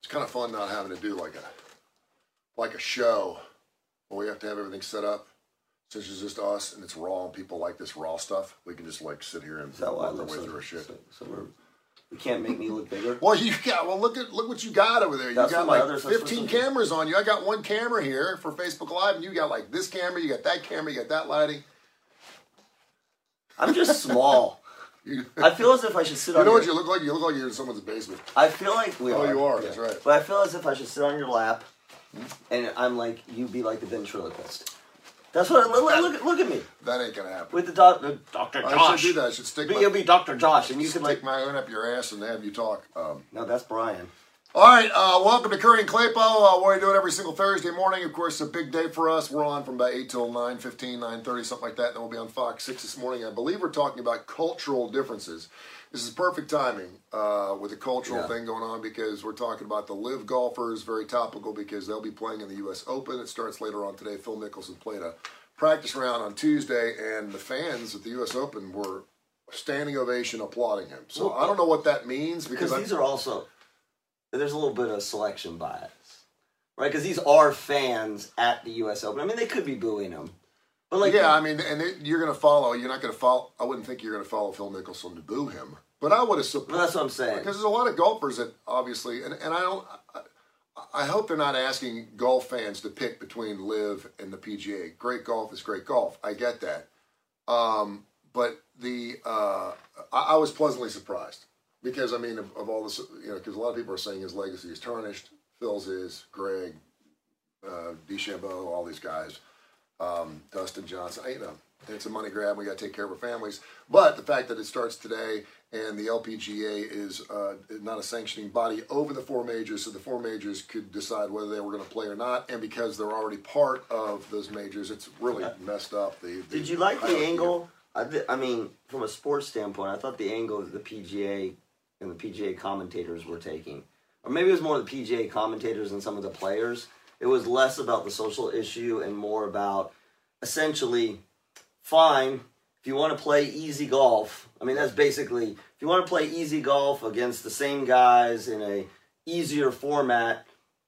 it's kind of fun not having to do like a show where we have to have everything set up. Since it's just us and it's raw and people like this raw stuff, we can just like sit here and work our way through our shit. We can't make me look bigger. Well, look what you got over there. You got like 15 cameras on you. I got one camera here for Facebook Live, and you got like this camera, you got that camera, you got that lighting. I'm just small. I feel as if I should sit on. You know what you look like? You look like you're in someone's basement. I feel like we are. Oh, you are. Yeah. That's right. But I feel as if I should sit on your lap, and I'm like you be like the ventriloquist. That's what. Look at me. That ain't gonna happen. With the Dr. Josh. I should do that. I should stick. You'll be Dr. Josh, and you can stick my own up your ass and have you talk. No, that's Brian. All right, welcome to Curry and Claypo. We're doing every single Thursday morning. Of course, it's a big day for us. We're on from about 8 till 9:15, 9:30, something like that. Then we'll be on Fox 6 this morning. I believe we're talking about cultural differences. This is perfect timing with the cultural thing going on because we're talking about the live golfers, very topical because they'll be playing in the U.S. Open. It starts later on today. Phil Mickelson played a practice round on Tuesday, and the fans at the U.S. Open were standing ovation applauding him. So I don't know what that means because these are also... There's a little bit of selection bias, right? Because these are fans at the U.S. Open. I mean, they could be booing him. But like, yeah, I mean, you're going to follow. You're not going to follow. I wouldn't think you're going to follow Phil Mickelson to boo him. But I would have supported. Well, that's what I'm saying. Because there's a lot of golfers that obviously, and I don't. I hope they're not asking golf fans to pick between LIV and the PGA. Great golf is great golf. I get that. But I was pleasantly surprised. Because, I mean, of all this, because a lot of people are saying his legacy is tarnished. Phil's is, Greg, DeChambeau, all these guys, Dustin Johnson. It's a money grab. We got to take care of our families. But the fact that it starts today and the LPGA is not a sanctioning body over the four majors, so the four majors could decide whether they were going to play or not. And because they're already part of those majors, it's really messed up. Did you like the angle? I mean, from a sports standpoint, I thought the angle that the PGA and the PGA commentators were taking. Or maybe it was more the PGA commentators and some of the players. It was less about the social issue and more about essentially, fine, if you want to play easy golf, I mean, that's basically, if you want to play easy golf against the same guys in a easier format,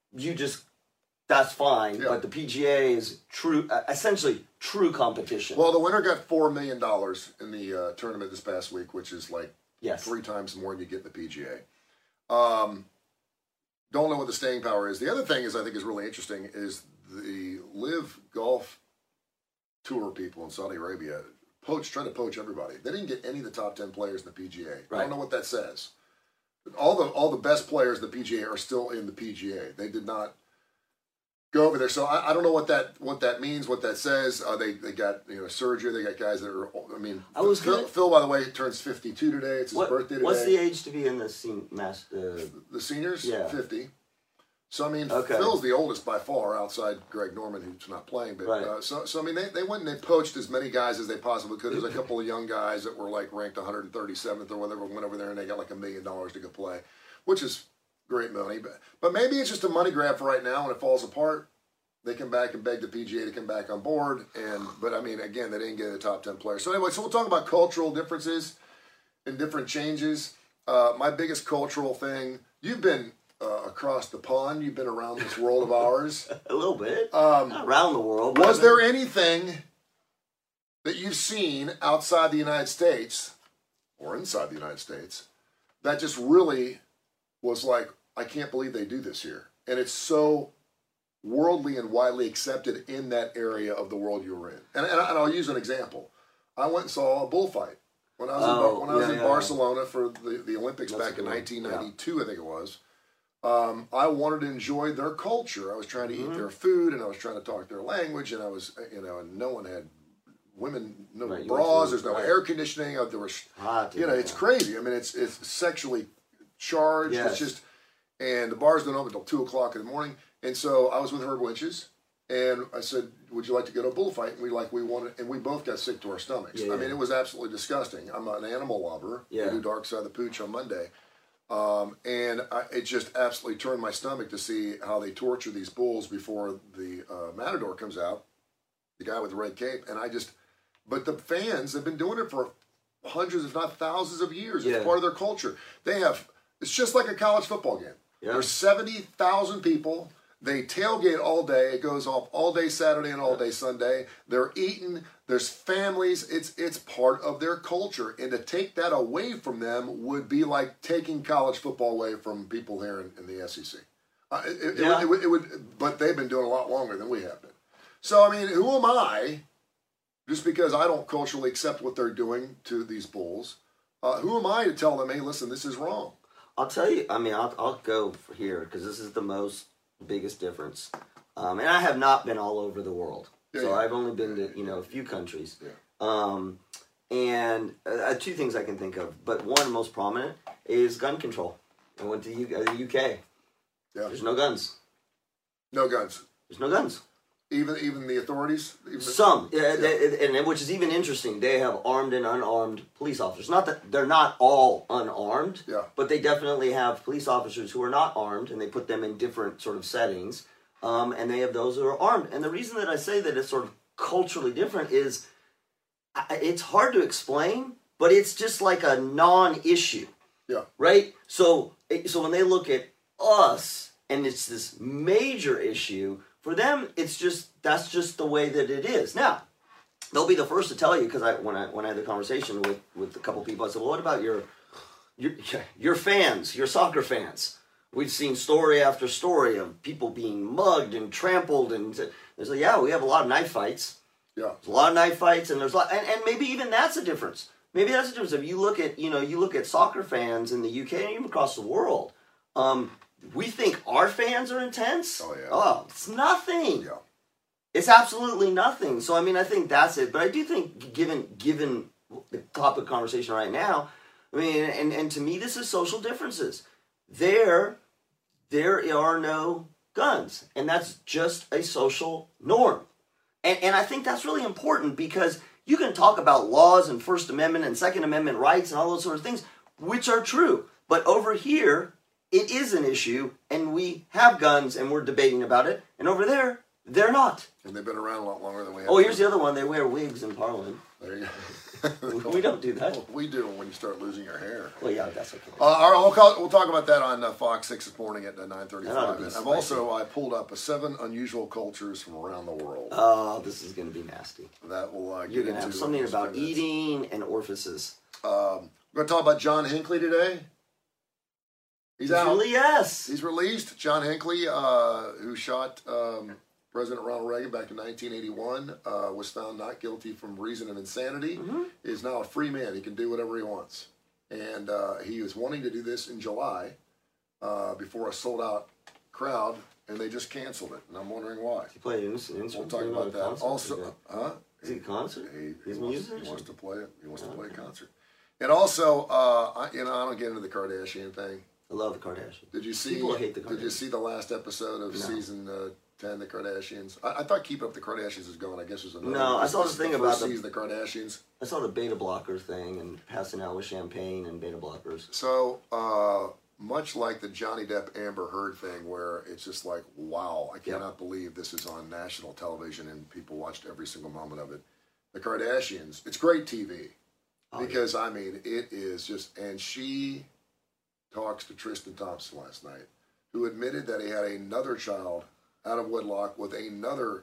that's fine. Yeah. But the PGA is essentially true competition. Well, the winner got $4 million in the tournament this past week, which is like 3 times more than you get in the PGA. Don't know what the staying power is. The other thing I think is really interesting is the LIV Golf Tour people in Saudi Arabia trying to poach everybody. They didn't get any of the top 10 players in the PGA. Right. I don't know what that says. All the best players in the PGA are still in the PGA. They did not go over there. So I don't know what that means, what that says. They got Sergio. They got guys that are. I mean, Phil, by the way, turns 52 today. It's his birthday today. What's the age to be in the the seniors? Yeah, 50. So I mean, Phil's the oldest by far, outside Greg Norman, who's not playing. But so I mean, they went and they poached as many guys as they possibly could. There's a couple of young guys that were like ranked 137th or whatever, went over there and they got like $1 million to go play, which is great money. But maybe it's just a money grab for right now. When it falls apart, they come back and beg the PGA to come back on board. But I mean, again, they didn't get the top 10 players. So anyway, we'll talk about cultural differences and different changes. My biggest cultural thing, you've been across the pond. You've been around this world of ours. A little bit. Not around the world. Was there anything that you've seen outside the United States or inside the United States that just really was like, I can't believe they do this here? And it's so worldly and widely accepted in that area of the world you were in. And I'll use an example. I went and saw a bullfight when I was in Barcelona for the Olympics back in 1992, I think it was. I wanted to enjoy their culture. I was trying to eat their food, and I was trying to talk their language, and I was, and no one had women, bras. There's no air conditioning. There was, it's crazy. I mean, it's sexually charged. Yes. It's just, and the bars don't open until 2 o'clock in the morning. And so I was with Herb Winches, and I said, "Would you like to go to a bullfight?" And we wanted, and we both got sick to our stomachs. I mean, it was absolutely disgusting. I'm an animal lover. I do Dark Side of the Pooch on Monday. And it just absolutely turned my stomach to see how they torture these bulls before the matador comes out, the guy with the red cape. And but the fans have been doing it for hundreds, if not thousands of years. It's part of their culture. It's just like a college football game. Yeah. There's 70,000 people. They tailgate all day. It goes off all day Saturday and all day Sunday. They're eating. There's families. It's part of their culture. And to take that away from them would be like taking college football away from people here in the SEC. It would, but they've been doing a lot longer than we have been. So, I mean, who am I, just because I don't culturally accept what they're doing to these bulls, who am I to tell them, hey, listen, this is wrong? I'll tell you, I mean, I'll go for here because this is the biggest difference. And I have not been all over the world. So I've only been to, a few countries. Yeah. And two things I can think of. But one, most prominent, is gun control. I went to the UK. Yeah. There's no guns. No guns. There's no guns. Even the authorities? Some, and which is even interesting. They have armed and unarmed police officers. Not that they're not all unarmed, but they definitely have police officers who are not armed, and they put them in different sort of settings. And they have those who are armed. And the reason that I say that it's sort of culturally different is it's hard to explain, but it's just like a non-issue. Yeah. Right? So when they look at us, and it's this major issue, for them, that's just the way that it is. Now, they'll be the first to tell you, because when I had the conversation with a couple people, I said, well, what about your fans, your soccer fans? We've seen story after story of people being mugged and trampled, and they say, yeah, we have a lot of knife fights. Yeah, there's a lot of knife fights, and there's a lot, and maybe even that's a difference. Maybe that's the difference. If you look at soccer fans in the UK and even across the world, we think our fans are intense. Oh, yeah. Oh, it's nothing. Yeah. It's absolutely nothing. So, I mean, I think that's it. But I do think, given the topic of conversation right now, I mean, and to me, this is social differences. There are no guns. And that's just a social norm. And I think that's really important, because you can talk about laws and First Amendment and Second Amendment rights and all those sort of things, which are true. But over here, it is an issue, and we have guns, and we're debating about it. And over there, they're not. And they've been around a lot longer than we have. Oh, here's the other one. They wear wigs in Parliament. There you go. We don't do that. Well, we do when you start losing your hair. Well, yeah, that's okay. All right, we'll talk about that on Fox 6 this morning at 9:35. I pulled up 7 unusual cultures from around the world. Oh, this is going to be nasty. That will You're going to have something about eating and orifices. We're going to talk about John Hinckley today. He's out. Really, yes. He's released. John Hinckley, who shot President Ronald Reagan back in 1981, was found not guilty from reason and insanity, is now a free man. He can do whatever he wants. And he was wanting to do this in July before a sold-out crowd, and they just canceled it. And I'm wondering why. He played an instrument. We'll talk about that. Also, is he a concert? He wants to play it. He wants to play a concert. And also, I don't get into the Kardashian thing. I love the Kardashians. Did you see? People hate the Kardashians. Did you see the last episode of season 10, the Kardashians? I thought Keep Up the Kardashians is going. I guess there's another. No, I saw this thing about the Kardashians. I saw the beta blocker thing and passing out with champagne and beta blockers. So much like the Johnny Depp Amber Heard thing, where it's just like, wow, I cannot believe this is on national television and people watched every single moment of it. The Kardashians, it's great TV because I mean it is just, and she talks to Tristan Thompson last night, who admitted that he had another child out of wedlock with another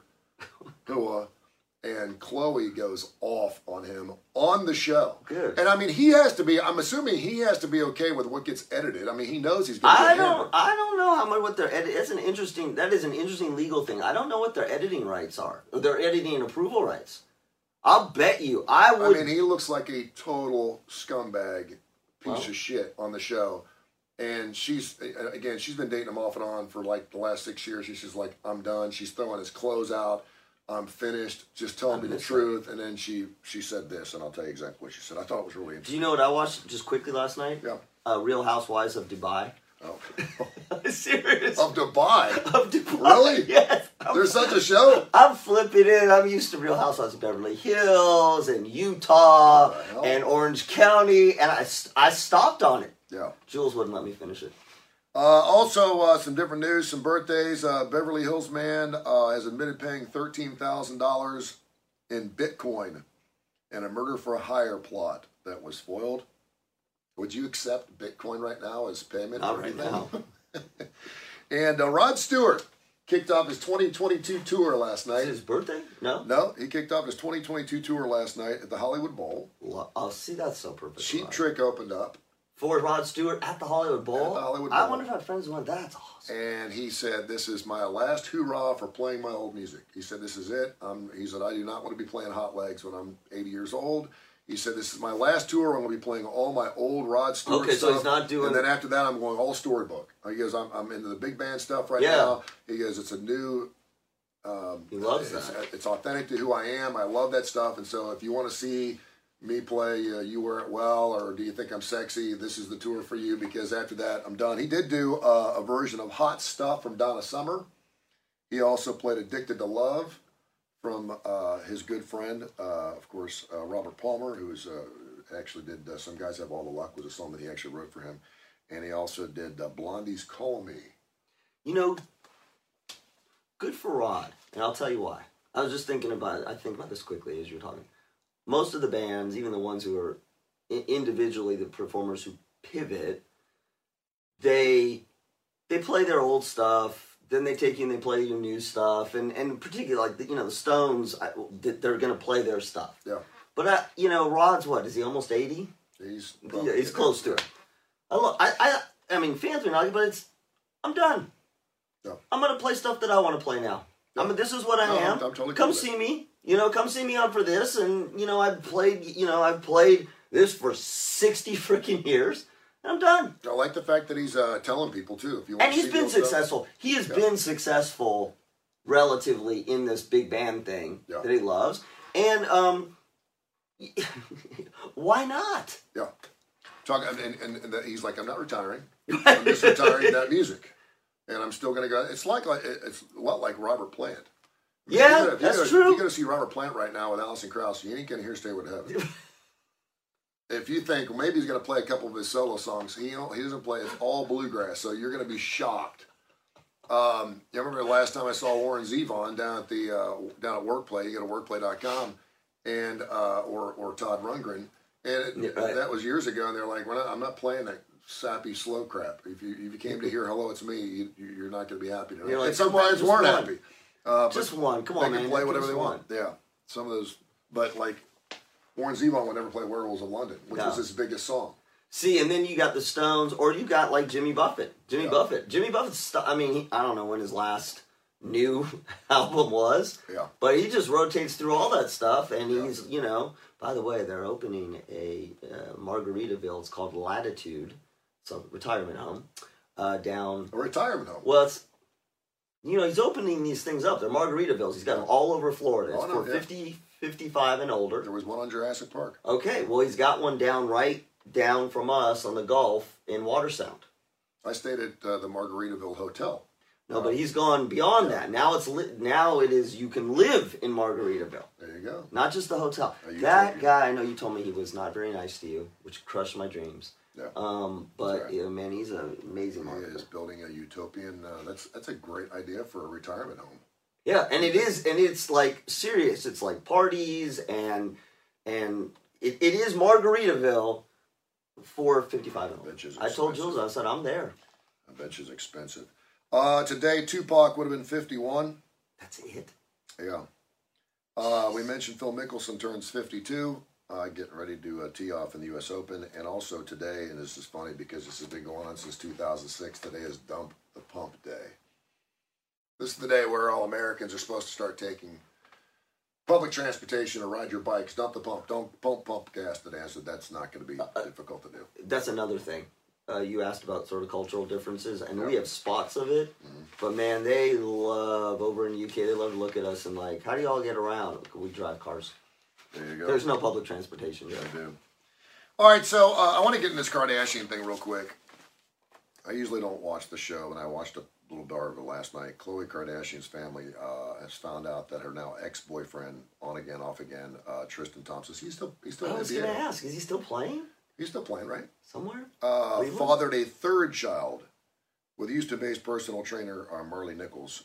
Hua, and Khloe goes off on him on the show. Good. And I mean, he has to be, I'm assuming he has to be okay with what gets edited. I mean, he knows he's going to get hammered. I don't know how much what their edit. That is an interesting legal thing. I don't know what their editing rights are. Their editing and approval rights. I'll bet you. I mean, he looks like a total scumbag piece of shit on the show. And she's been dating him off and on for like the last 6 years. She's just like, I'm done. She's throwing his clothes out. I'm finished. Just tell me the truth. And then she said this, and I'll tell you exactly what she said. I thought it was really interesting. Do you know what I watched just quickly last night? Yeah. Real Housewives of Dubai. Oh. Serious? Of Dubai? Of Dubai. Really? Yes. There's such a show? I'm flipping it. I'm used to Real Housewives of Beverly Hills and Utah and Orange County, and I stopped on it. Yeah. Jules wouldn't let me finish it. Also, some different news, some birthdays. Beverly Hills man has admitted paying $13,000 in Bitcoin in a murder for a hire plot that was foiled. Would you accept Bitcoin right now as payment? Not right now. And Rod Stewart kicked off his 2022 tour last night. Is it his birthday? No? No, he kicked off his 2022 tour last night at the Hollywood Bowl. Oh, see, that's so perfect. Cheap Trick opened up. For Rod Stewart at the Hollywood Bowl? At the Hollywood I Bowl. wonder if my friends went, that's awesome. And he said, "This is my last hoorah for playing my old music." He said, "This is it." He said, "I do not want to be playing Hot Legs when I'm 80 years old." He said, "This is my last tour. I'm going to be playing all my old Rod Stewart Okay, stuff. so he's not doing... And then after that, I'm going all storybook." He goes, I'm into the big band stuff right Yeah. now. He goes, "It's a new... he loves that. It's authentic to who I am. I love that stuff. And so if you want to see me play You Wear It Well, or Do You Think I'm Sexy, this is the tour for you, because after that, I'm done." He did do a version of Hot Stuff from Donna Summer. He also played Addicted to Love from his good friend, of course, Robert Palmer, who actually did Some Guys Have All the Luck, was a song that he actually wrote for him. And he also did Blondie's Call Me. You know, good for Rod, and I'll tell you why. I was just thinking about it. I think about this quickly as you're talking. Most of the bands, even the ones who are individually the performers who pivot, they play their old stuff, then they take you and they play your new stuff, and particularly like the Stones, they're going to play their stuff. Yeah. But Rod's what? Is he almost 80? He's Close to it. I mean, fans may argue, but I'm done. No. I'm gonna play stuff that I want to play now. This is what I am. I'm totally come cool with see me. Come see me on for this. And I've played this for 60 freaking years. And I'm done. I like the fact that he's telling people too. If you want And to he's see been those stuff. successful. He has been successful, relatively, in this big band thing that he loves. And why not? Yeah. And he's like, "I'm not retiring. I'm just retiring that music, and I'm still going to go." It's a lot like Robert Plant. Yeah, that's true. If you go to see Robert Plant right now with Alison Krauss, you ain't going to hear "Stay With Heaven." If you think maybe he's going to play a couple of his solo songs, he doesn't play. It's all bluegrass, so you're going to be shocked. I remember the last time I saw Warren Zevon down at Workplay. You go to workplay.com, and or Todd Rundgren. And that was years ago, and they're like, "I'm not playing that sappy, slow crap. If you came to hear Hello, It's Me, you're not going to be happy tonight." Like, and some bands weren't happy. Just one. Come on, man. They can play whatever they want. Yeah. Some of those. But, like, Warren Zevon would never play Werewolves of London, which was his biggest song. See, and then you got the Stones, or you got, like, Jimmy Buffett. Jimmy Buffett's, I don't know when his last new album was. Yeah. But he just rotates through all that stuff, and he's, by the way, they're opening a Margaritaville. It's called Latitude. It's a retirement home down. A retirement home. Well, it's, he's opening these things up. They're Margaritavilles. He's got them all over Florida. It's for 50, 55 and older. There was one on Jurassic Park. Okay, well, he's got one right down from us on the Gulf in Watersound. I stayed at the Margaritaville Hotel. No, but he's gone beyond that. Now it is you can live in Margaritaville. There you go. Not just the hotel. That guy, I know you told me he was not very nice to you, which crushed my dreams. Yeah. But right. man, he's an amazing marketer. He is building a utopian. That's a great idea for a retirement home. Yeah, and it is, and it's like serious. It's like parties and it is Margaritaville for 55 and older. I told Jules, I said I'm there. I bet it's expensive. Today, Tupac would have been 51. That's it? Yeah. We mentioned Phil Mickelson turns 52, getting ready to tee off in the U.S. Open. And also today, and this is funny because this has been going on since 2006, today is Dump the Pump Day. This is the day where all Americans are supposed to start taking public transportation or ride your bikes. Dump the pump. Don't pump gas today. I said that's not going to be difficult to do. That's another thing. You asked about sort of cultural differences, and we have spots of it, but man, they love, over in the UK, they love to look at us and like, how do y'all get around? We drive cars. There you go. There's no public transportation. Yeah, I do. All right, so I want to get in this Kardashian thing real quick. I usually don't watch the show, and I watched a little bar of it last night. Khloe Kardashian's family has found out that her now ex-boyfriend, on again, off again, Tristan Thompson, he's still I was going to ask, is he still playing? He's still playing, right? Somewhere? Fathered a third child with Houston-based personal trainer Marley Nichols.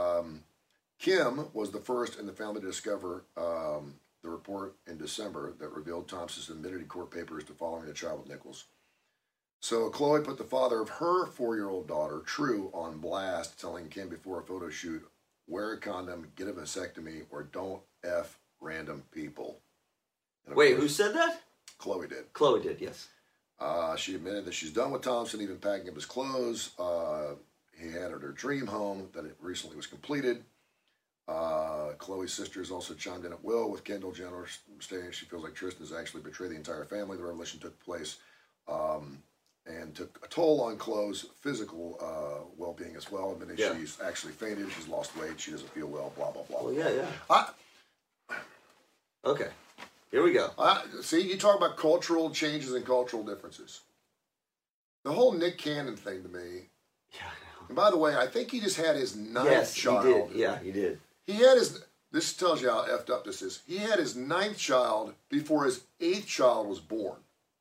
Kim was the first in the family to discover the report in December that revealed Thompson's admitted in court papers to following a child with Nichols. So Khloe put the father of her 4-year-old daughter, True, on blast, telling Kim before a photo shoot, wear a condom, get a vasectomy, or don't F random people. Wait, who said that? Khloe did. Khloe did, yes. She admitted that she's done with Thompson, even packing up his clothes. He had her dream home that it recently was completed. Khloe's sisters also chimed in at will, with Kendall Jenner stating she feels like Tristan has actually betrayed the entire family. The revelation took place and took a toll on Khloe's physical well-being as well. Admitting she's actually fainted, she's lost weight, she doesn't feel well, blah, blah, blah. Well, yeah. Okay, here we go. See, you talk about cultural changes and cultural differences. The whole Nick Cannon thing to me. Yeah, I know. And by the way, I think he just had his ninth child. He did. Yeah, he did. He had his. This tells you how effed up this is. He had his 9th child before his 8th child was born.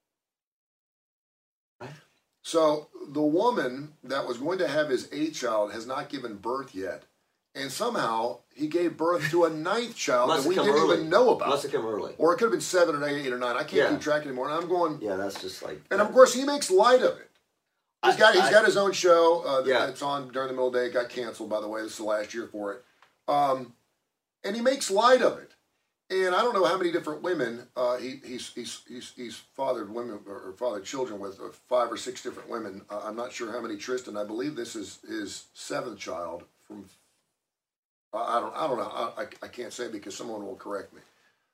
Right. So the woman that was going to have his 8th child has not given birth yet. And somehow he gave birth to a 9th child that we didn't even know about. Must have come early. Or it could have been 7 or 8 or 9. I can't keep track anymore. And I'm going. Yeah, that's just like. And of course he makes light of it. He's got his own show. It's on during the middle of the day. It got canceled, by the way. This is the last year for it. And he makes light of it. And I don't know how many different women he's fathered women or fathered children with, 5 or 6 different women. I'm not sure how many Tristan. I believe this is his 7th child from. I don't know. I can't say because someone will correct me.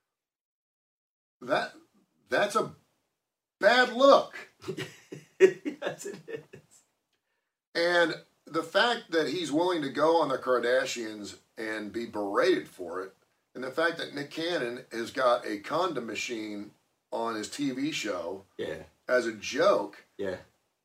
That's a bad look. Yes, it is. And the fact that he's willing to go on the Kardashians and be berated for it, and the fact that Nick Cannon has got a condom machine on his TV show as a joke. Yeah.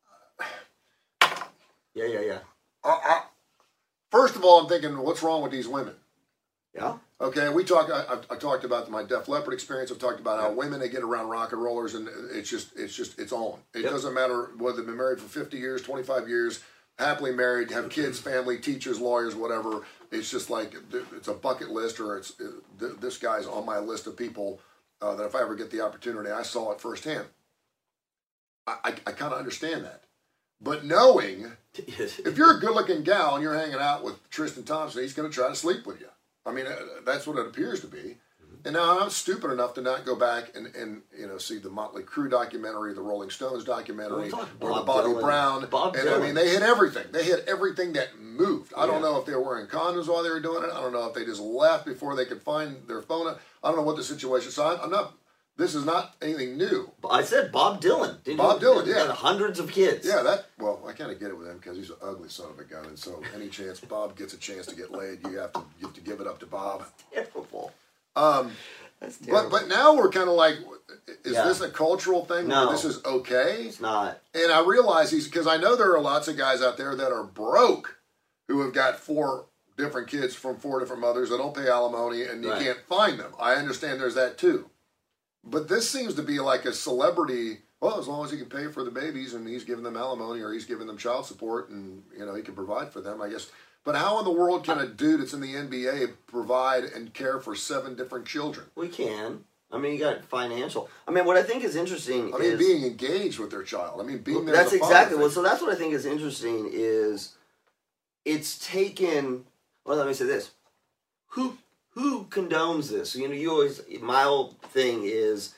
First of all, I'm thinking, what's wrong with these women? Yeah. Okay, I talked about my Def Leppard experience. I've talked about how women, they get around rock and rollers, and it's on. It doesn't matter whether they've been married for 50 years, 25 years, happily married, have kids, family, teachers, lawyers, whatever. It's just like it's a bucket list, or this guy's on my list of people that if I ever get the opportunity, I saw it firsthand. I kind of understand that. But knowing, if you're a good-looking gal and you're hanging out with Tristan Thompson, he's going to try to sleep with you. I mean, that's what it appears to be. And now I'm stupid enough to not go back and see the Motley Crue documentary, the Rolling Stones documentary, or the Bobby Brown. I mean, they hit everything. They hit everything that moved. I don't know if they were wearing condoms while they were doing it. I don't know if they just left before they could find their phone. I don't know what the situation is. So I'm not. This is not anything new. I said Bob Dylan. Bob Dylan, yeah. Got hundreds of kids. Yeah, I kind of get it with him because he's an ugly son of a gun. And so any chance Bob gets a chance to get laid, you have to give it up to Bob. Terrible. That's terrible. But now we're kind of like, is this a cultural thing? No. Where this is okay? It's not. And I realize because I know there are lots of guys out there that are broke who have got 4 different kids from 4 different mothers that don't pay alimony and you can't find them. I understand there's that too. But this seems to be like a celebrity, well, as long as he can pay for the babies and he's giving them alimony or he's giving them child support and, he can provide for them, I guess. But how in the world can a dude that's in the NBA provide and care for 7 different children? We can. I mean, you got financial. I mean, what I think is interesting is being engaged with their child. I mean, being there. That's exactly. Well, so that's what I think is interesting is it's taken. Well, let me say this: who condones this? You always. My whole thing is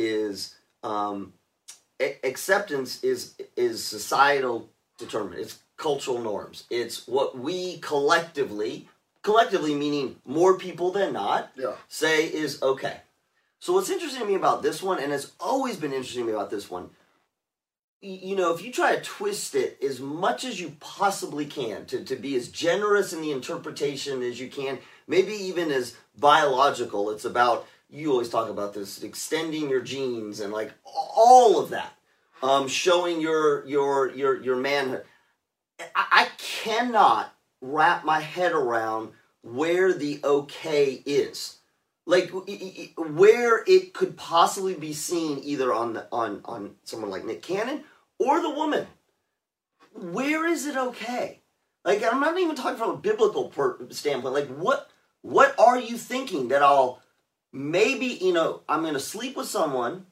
acceptance is societal determined. It's cultural norms. It's what we collectively meaning more people than not, say is okay. So what's interesting to me about this one, and it's always been interesting to me about this one, if you try to twist it as much as you possibly can to be as generous in the interpretation as you can, maybe even as biological, it's about, you always talk about this, extending your genes and like all of that, showing your manhood. I cannot wrap my head around where the okay is. Like where it could possibly be seen either on someone like Nick Cannon or the woman. Where is it okay? Like, I'm not even talking from a biblical standpoint. Like, what are you thinking that I'll maybe, I'm going to sleep with someone,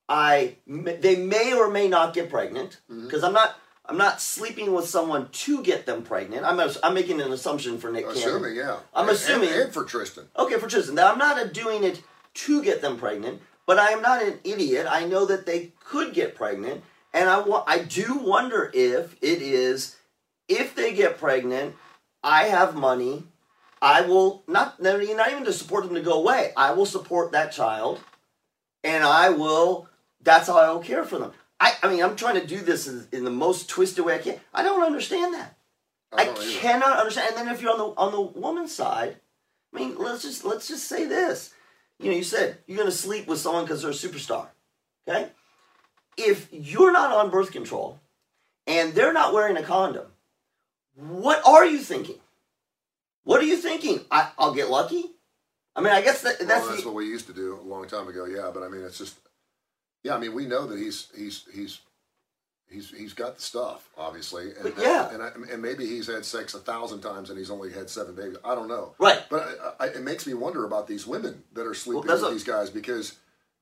they may or may not get pregnant, because I'm not sleeping with someone to get them pregnant. I'm making an assumption for Nick Cannon. Assuming, yeah. I'm assuming. And for Tristan. Okay, for Tristan. Now, I'm not doing it to get them pregnant, but I am not an idiot. I know that they could get pregnant, and I do wonder if they get pregnant, I have money, I will, not even to support them to go away, I will support that child, and that's how I will care for them. I mean, I'm trying to do this in the most twisted way I can. I don't understand that. I cannot understand. And then if you're on the woman's side, I mean, let's just say this. You said you're going to sleep with someone because they're a superstar. Okay? If you're not on birth control and they're not wearing a condom, what are you thinking? What are you thinking? I'll get lucky? I mean, I guess that's what we used to do a long time ago. Yeah, but I mean, it's just. Yeah, I mean, we know that he's got the stuff, obviously, and maybe he's had sex 1,000 times and he's only had 7 babies. I don't know, right? But it makes me wonder about these women that are sleeping with these guys, because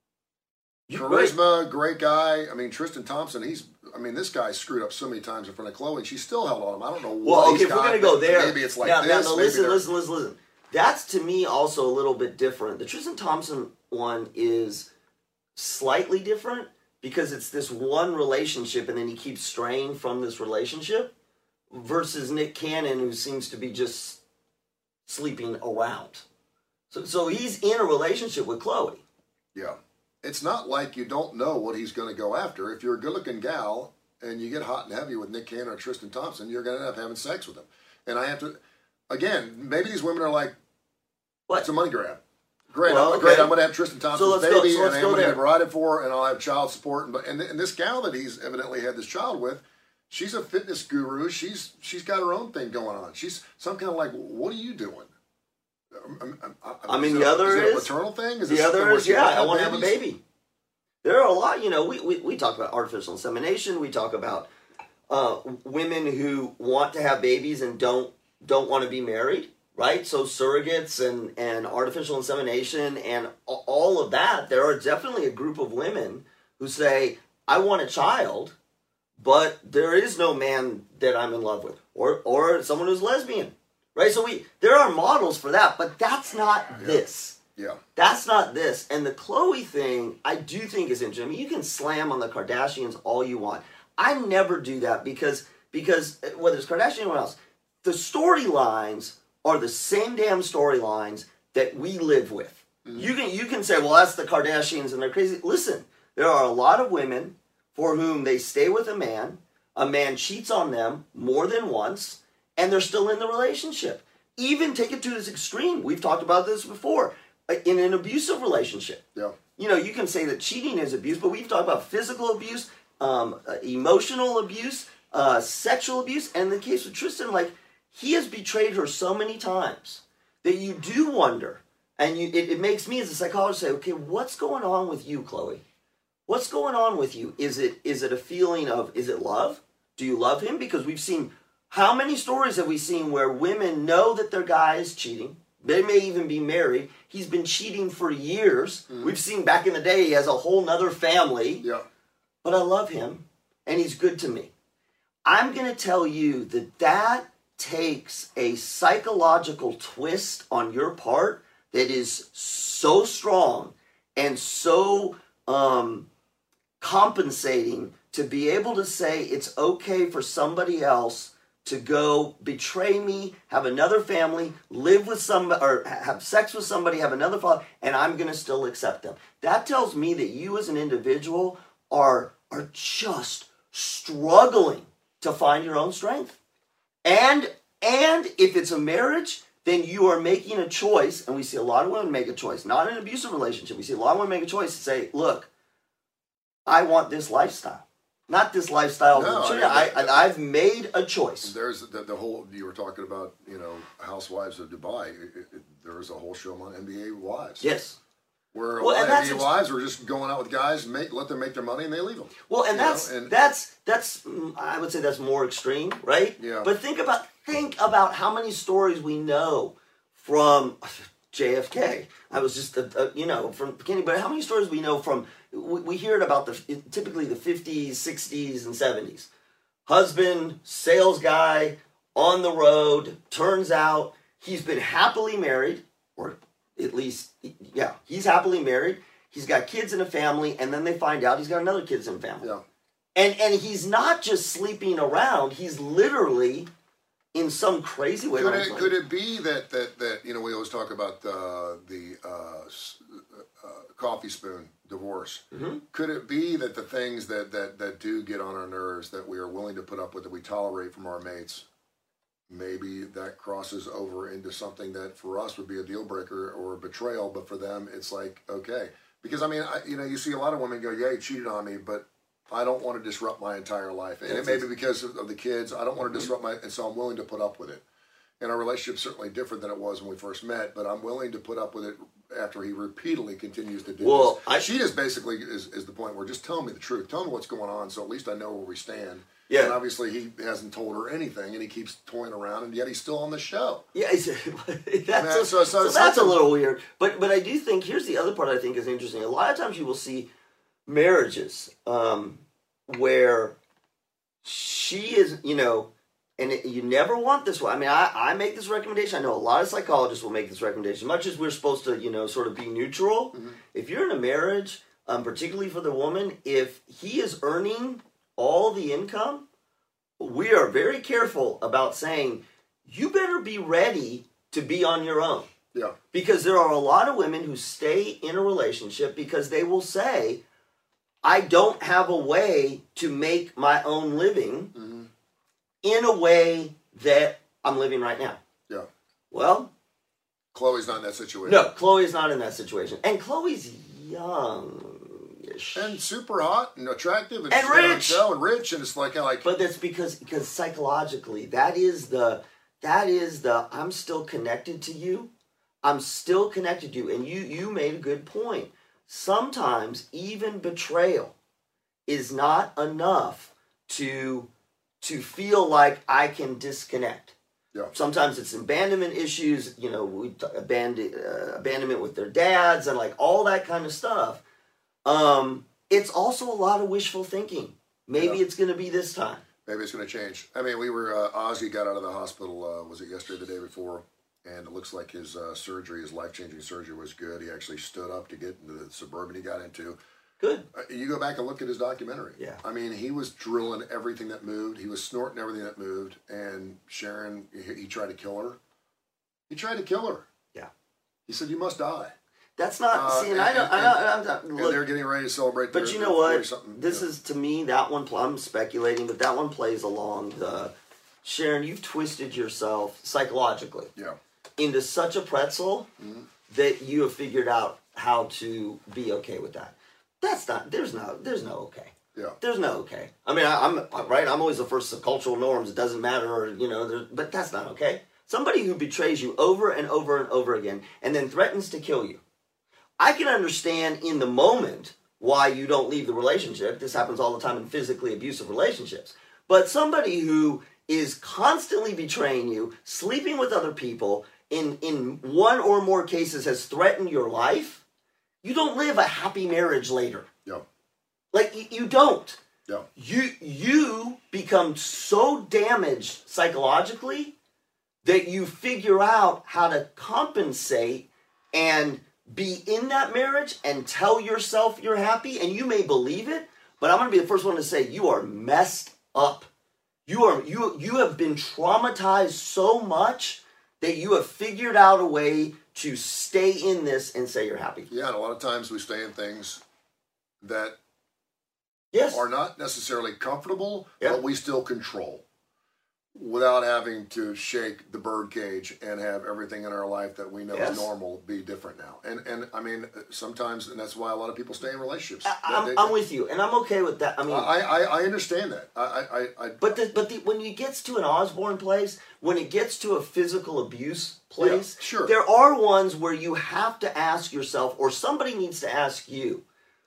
great guy. I mean, Tristan Thompson. This guy screwed up so many times in front of Chloe, and she still held on him. I don't know what. Well, okay, if we're gonna go there, maybe it's like this. Now, listen. That's to me also a little bit different. The Tristan Thompson one is slightly different because it's this one relationship and then he keeps straying from this relationship, versus Nick Cannon, who seems to be just sleeping around. So he's in a relationship with Chloe. Yeah. It's not like you don't know what he's going to go after. If you're a good-looking gal and you get hot and heavy with Nick Cannon or Tristan Thompson, you're going to end up having sex with him. And I have to, again, maybe these women are like, what? It's a money grab. Great, I'm going to have Tristan Thompson's baby, and I'm going to be provided for, and I'll have child support. And this gal that he's evidently had this child with, she's a fitness guru. She's got her own thing going on. She's some kind of like, what are you doing? I mean, the other is a maternal thing. I want to have a baby. There are a lot. We talk about artificial insemination. We talk about women who want to have babies and don't want to be married. Right? So surrogates and artificial insemination and all of that, there are definitely a group of women who say, I want a child, but there is no man that I'm in love with. Or someone who's lesbian. Right? So there are models for that, but that's not this. Yeah. That's not this. And the Chloe thing, I do think is interesting. I mean, you can slam on the Kardashians all you want. I never do that because whether it's Kardashian or anyone else, the storylines are the same damn storylines that we live with. Mm-hmm. You can say, well, that's the Kardashians and they're crazy. Listen, there are a lot of women for whom they stay with a man cheats on them more than once, and they're still in the relationship. Even take it to its extreme. We've talked about this before. In an abusive relationship. Yeah. You can say that cheating is abuse, but we've talked about physical abuse, emotional abuse, sexual abuse, and in the case of Tristan, he has betrayed her so many times that you do wonder, and it makes me as a psychologist say, okay, what's going on with you, Chloe? What's going on with you? Is it a feeling of, is it love? Do you love him? Because we've seen, how many stories have we seen where women know that their guy is cheating? They may even be married. He's been cheating for years. Mm-hmm. We've seen back in the day he has a whole nother family. Yeah. But I love him, and he's good to me. I'm going to tell you that takes a psychological twist on your part that is so strong and so compensating to be able to say it's okay for somebody else to go betray me, have another family, live with somebody, or have sex with somebody, have another father, and I'm going to still accept them. That tells me that you as an individual are just struggling to find your own strength. And if it's a marriage, then you are making a choice, and we see a lot of women make a choice, not in an abusive relationship. We see a lot of women make a choice to say, look, I want this lifestyle. Not this lifestyle. No, I've made a choice. There's the whole, you were talking about, Housewives of Dubai. There was a whole show on NBA Wives. Yes. Where a lot of NBA wives were just going out with guys, let them make their money, and they leave them. Well, and that's I would say that's more extreme, right? Yeah. But think about how many stories we know from JFK. I was just, from Kenny, but how many stories we know from we hear it about typically the 50s, 60s, and 70s. Husband, sales guy, on the road, turns out he's been happily married, or at least, yeah, he's happily married. He's got kids and a family, and then they find out he's got another kids and family. Yeah. And he's not just sleeping around, he's literally in some crazy way. Could it be that you know, we always talk about the coffee spoon divorce? Mm-hmm. Could it be that the things that do get on our nerves, that we are willing to put up with, that we tolerate from our mates, maybe that crosses over into something that for us would be a deal breaker or a betrayal, but for them it's like, okay. Because I mean, you know, you see a lot of women go, yeah, he cheated on me, but I don't want to disrupt my entire life. And it may be because of the kids. I don't want to disrupt and so I'm willing to put up with it. And our relationship's certainly different than it was when we first met, but I'm willing to put up with it after he repeatedly continues to do this. She just basically is the point where just tell me the truth. Tell me what's going on so at least I know where we stand. Yeah. And obviously he hasn't told her anything, and he keeps toying around, and yet he's still on the show. Yeah, that's a little weird. But I do think, here's the other part I think is interesting. A lot of times you will see marriages where she is, you know, and you never want this one. I mean, I make this recommendation. I know a lot of psychologists will make this recommendation. Much as we're supposed to, you know, sort of be neutral. Mm-hmm. If you're in a marriage, particularly for the woman, if he is earning all the income, we are very careful about saying, you better be ready to be on your own. Yeah. Because there are a lot of women who stay in a relationship because they will say, I don't have a way to make my own living in a way that I'm living right now. Yeah. Well, Chloe's not in that situation. No, Chloe's not in that situation. And Chloe's young-ish. And super hot and attractive and rich. And rich, and it's like But that's because psychologically, that is the I'm still connected to you. I'm still connected to you. And you made a good point. Sometimes even betrayal is not enough to feel like I can disconnect. Yeah. Sometimes it's abandonment issues, you know, abandonment with their dads and like all that kind of stuff. It's also a lot of wishful thinking. Maybe it's going to be this time. Maybe it's going to change. I mean, we were, Ozzy got out of the hospital, was it yesterday or the day before? And it looks like his surgery, his life-changing surgery was good. He actually stood up to get into the Suburban he got into. Good. You go back and look at his documentary. Yeah. I mean, he was drilling everything that moved. He was snorting everything that moved. And Sharon, he tried to kill her. He tried to kill her. Yeah. He said, you must die. That's not, look, and they're getting ready to celebrate but their, you know what? This is, to me, that one, I'm speculating, but that one plays along the, Sharon, you've twisted yourself psychologically. Yeah. Into such a pretzel that you have figured out how to be okay with that. That's not, there's no okay. Yeah. There's no okay. I mean, I'm right. I'm always the first to cultural norms. It doesn't matter, or, you know, but that's not okay. Somebody who betrays you over and over and over again and then threatens to kill you. I can understand in the moment why you don't leave the relationship. This happens all the time in physically abusive relationships. But somebody who is constantly betraying you, sleeping with other people, in one or more cases has threatened your life, you don't live a happy marriage later. Yeah. Like, you don't. Yeah. You become so damaged psychologically that you figure out how to compensate and be in that marriage and tell yourself you're happy, and you may believe it, but I'm going to be the first one to say you are messed up. You have been traumatized so much that you have figured out a way to stay in this and say you're happy. Yeah, and a lot of times we stay in things that yes. are not necessarily comfortable, yeah. but we still control without having to shake the bird cage and have everything in our life that we know yes. is normal be different now. And I mean, sometimes, and that's why a lot of people stay in relationships. I'm with you, and I'm okay with that. I mean, I understand that. But when it gets to an Osborne place, when it gets to a physical abuse place, yeah, sure. There are ones where you have to ask yourself, or somebody needs to ask you,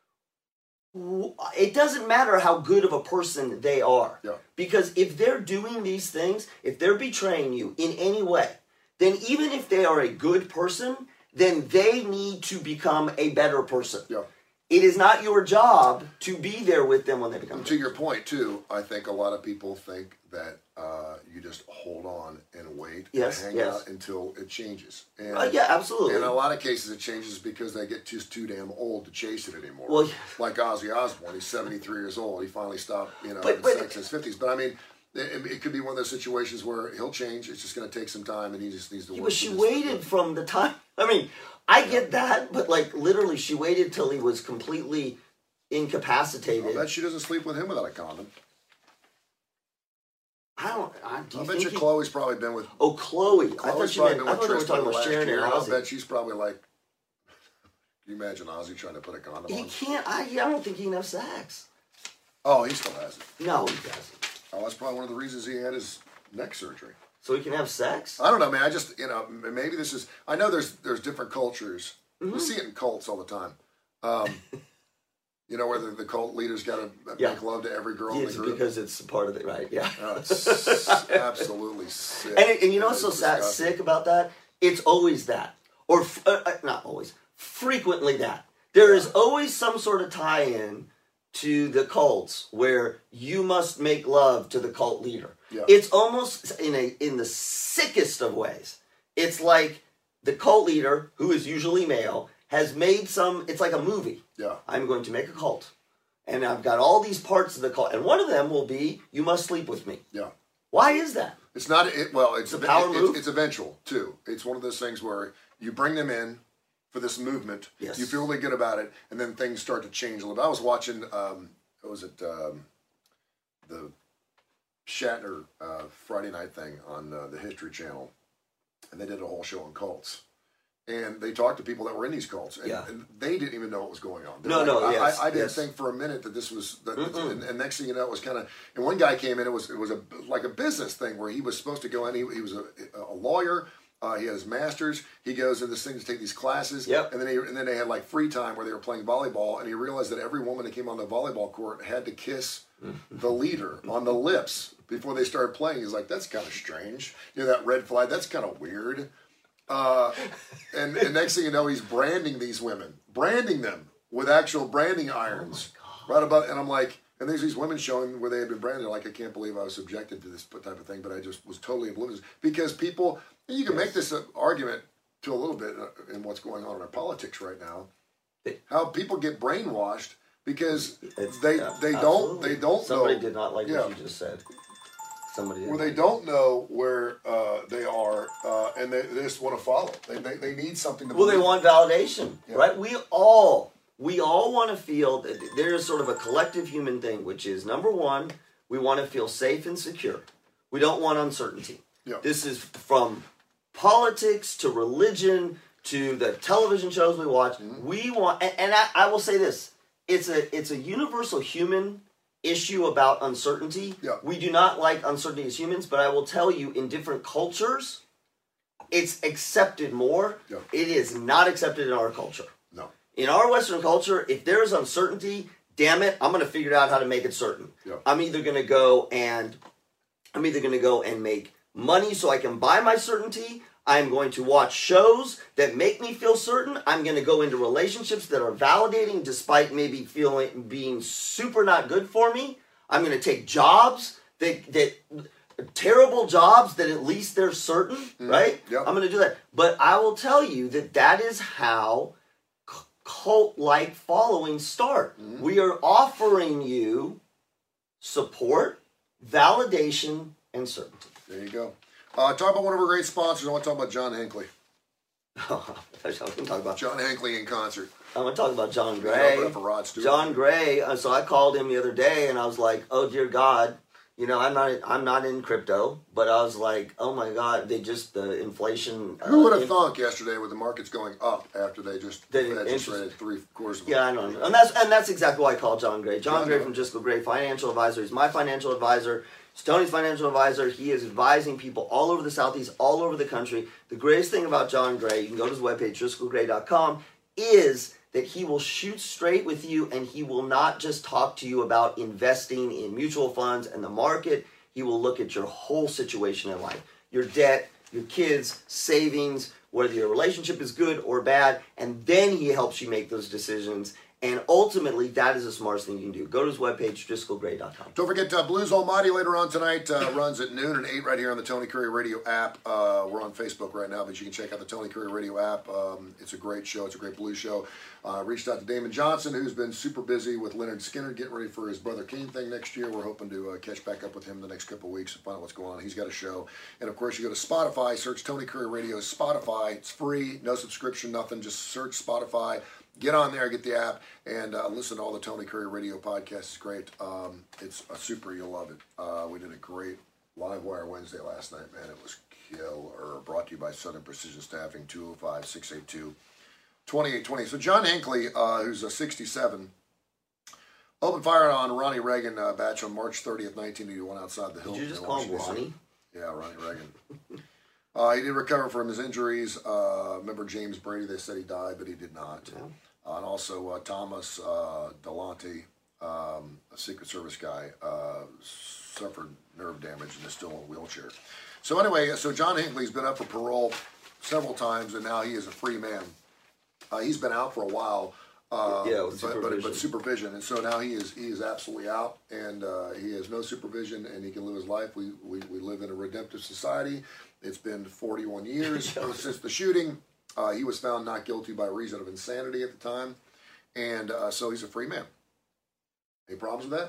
it doesn't matter how good of a person they are. Yeah. Because if they're doing these things, if they're betraying you in any way, then even if they are a good person, then they need to become a better person. Yeah. it is not your job to be there with them when they become. To your point too, I think a lot of people think that you just hold on and wait and hang out until it changes. And, yeah, absolutely. In a lot of cases, it changes because they get just too damn old to chase it anymore. Well, like Ozzy Osbourne, he's 73 years old. He finally stopped, having sex in his 50s. But I mean, it could be one of those situations where he'll change. It's just going to take some time, and he just needs to work. But she waited from the time. I mean, I get that, but like literally, she waited till he was completely incapacitated. I bet she doesn't sleep with him without a condom. I bet you Chloe's probably been with. Oh, Chloe. I thought Chloe's you meant. probably I been thought with we were talking Tristan about Sharon and last Ozzy. year. I bet she's probably like. Can you imagine Ozzy trying to put a condom on? He can't. I don't think he can have sex. Oh, he still has it. No, he doesn't. Oh, that's probably one of the reasons he had his neck surgery. So he can have sex? I don't know, man. I just, maybe this is. I know there's different cultures. Mm-hmm. We see it in cults all the time. Where the cult leaders got to make love to every girl in the group. Because it's part of it, right? Yeah. It's absolutely sick. And you know what's so sick about that? It's always that. Or, not always, frequently that. There is always some sort of tie-in to the cults where you must make love to the cult leader. Yeah. It's almost in the sickest of ways. It's like the cult leader, who is usually male, has made it's like a movie. Yeah. I'm going to make a cult. And I've got all these parts of the cult. And one of them will be, you must sleep with me. Yeah. Why is that? It's not, it's a power move. It's eventual, too. It's one of those things where you bring them in for this movement. Yes. You feel really good about it, and then things start to change a little bit. I was watching, the Shatner Friday night thing on the History Channel, and they did a whole show on cults. And they talked to people that were in these cults, and they didn't even know what was going on. I didn't think for a minute that this was. And next thing you know, it was kind of. And one guy came in. It was like a business thing where he was supposed to go in. He was a lawyer. He had his master's. He goes in this thing to take these classes. Yep. And then they had like free time where they were playing volleyball, and he realized that every woman that came on the volleyball court had to kiss the leader on the lips before they started playing. He's like, that's kind of strange. That red flag. That's kind of weird. And next thing you know, he's branding these women, branding them with actual branding irons, right above. And I'm like, and there's these women showing where they had been branded. Like, I can't believe I was subjected to this type of thing, but I just was totally oblivious because people. You can make this argument to a little bit in what's going on in our politics right now. How people get brainwashed because they don't. Somebody know, did not like what you just said. They don't know where they are, and they just want to follow. They need something to. Well, they want validation, right? We all want to feel that there's sort of a collective human thing, which is number one, we want to feel safe and secure. We don't want uncertainty. Yeah. This is from politics to religion to the television shows we watch. Mm-hmm. We want, and I will say this: it's a universal human issue about uncertainty. Yeah. We do not like uncertainty as humans, but I will tell you, in different cultures, it's accepted more. Yeah. It is not accepted in our culture. No. In our Western culture, if there is uncertainty, damn it, I'm going to figure out how to make it certain. Yeah. I'm either going to go and make money so I can buy my certainty. I'm going to watch shows that make me feel certain. I'm going to go into relationships that are validating despite maybe being super not good for me. I'm going to take jobs that terrible jobs that at least they're certain, right? Yep. I'm going to do that. But I will tell you that is how cult-like followings start. Mm-hmm. We are offering you support, validation, and certainty. There you go. Talk about one of our great sponsors. I want to talk about John Hinckley. Oh, I was going to talk about John Hinckley in concert. I want to talk about John Gray. For Rod Stewart. John Gray. So I called him the other day, and I was like, "Oh dear God, I'm not in crypto, but I was like, oh my God, the inflation." Who would have thought yesterday with the markets going up after they just rated 3/4 of I know, and that's exactly why I called John Gray. John Gray from Driscoll Gray Financial Advisor. He's my financial advisor. He's Tony's financial advisor. He is advising people all over the Southeast, all over the country. The greatest thing about John Gray, you can go to his webpage, driscollgray.com, is that he will shoot straight with you, and he will not just talk to you about investing in mutual funds and the market. He will look at your whole situation in life, your debt, your kids, savings, whether your relationship is good or bad, and then he helps you make those decisions. And ultimately, that is the smartest thing you can do. Go to his webpage, DriscollGray.com. Don't forget Blues Almighty later on tonight. Runs at noon and 8 right here on the Tony Curry Radio app. We're on Facebook right now, but you can check out the Tony Curry Radio app. It's a great show. It's a great blues show. Reached out to Damon Johnson, who's been super busy with Leonard Skinner, getting ready for his Brother King thing next year. We're hoping to catch back up with him the next couple of weeks and find out what's going on. He's got a show. And, of course, you go to Spotify, search Tony Curry Radio Spotify. It's free, no subscription, nothing. Just search Spotify. Get on there, get the app, and listen to all the Tony Curry Radio podcasts. It's great. It's super. You'll love it. We did a great Live Wire Wednesday last night, man. It was killer. Brought to you by Southern Precision Staffing, 205-682-2820. So John Hinckley, who's a 67, opened fire on Ronnie Reagan batch on March 30th, 1981 outside the Hilton. Did you just call him Ronnie? Yeah, Ronnie Reagan. He did recover from his injuries. Remember James Brady, they said he died, but he did not. Yeah. And also Thomas Delonte, a Secret Service guy, suffered nerve damage and is still in a wheelchair. So anyway, so John Hinckley's been up for parole several times, and now he is a free man. He's been out for a while, with supervision. but supervision, and so now he is absolutely out, and he has no supervision, and he can live his life. We live in a redemptive society. It's been 41 years since the shooting. He was found not guilty by reason of insanity at the time, and so he's a free man. Any problems with that?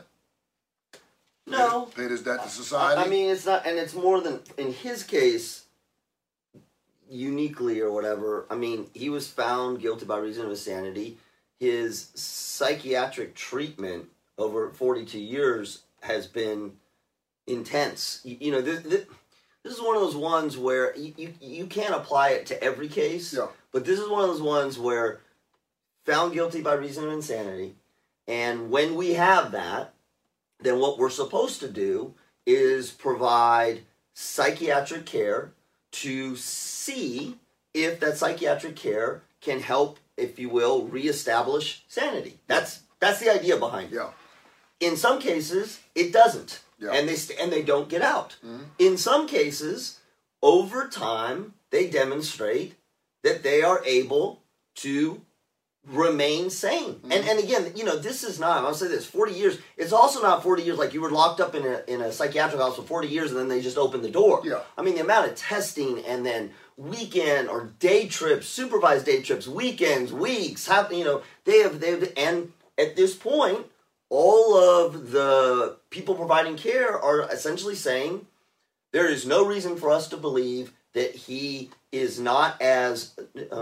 No. Paid his debt to society. I mean, it's not, and it's more than, in his case, uniquely or whatever. I mean, he was found guilty by reason of insanity. His psychiatric treatment over 42 years has been intense. You know, this is one of those ones where you can't apply it to every case, but this is one of those ones where found guilty by reason of insanity, and when we have that, then what we're supposed to do is provide psychiatric care to see if that psychiatric care can help, if you will, reestablish sanity. That's the idea behind it. Yeah. In some cases, it doesn't. Yeah. And they don't get out. Mm-hmm. In some cases, over time, they demonstrate that they are able to remain sane. Mm-hmm. And again, you know, this is not, I'll say this, 40 years, it's also not 40 years like you were locked up in a psychiatric house for 40 years and then they just opened the door. Yeah. I mean, the amount of testing and then weekend or day trips, supervised day trips, weekends, weeks, you know, they have, and at this point, all of the people providing care are essentially saying there is no reason for us to believe that he is not as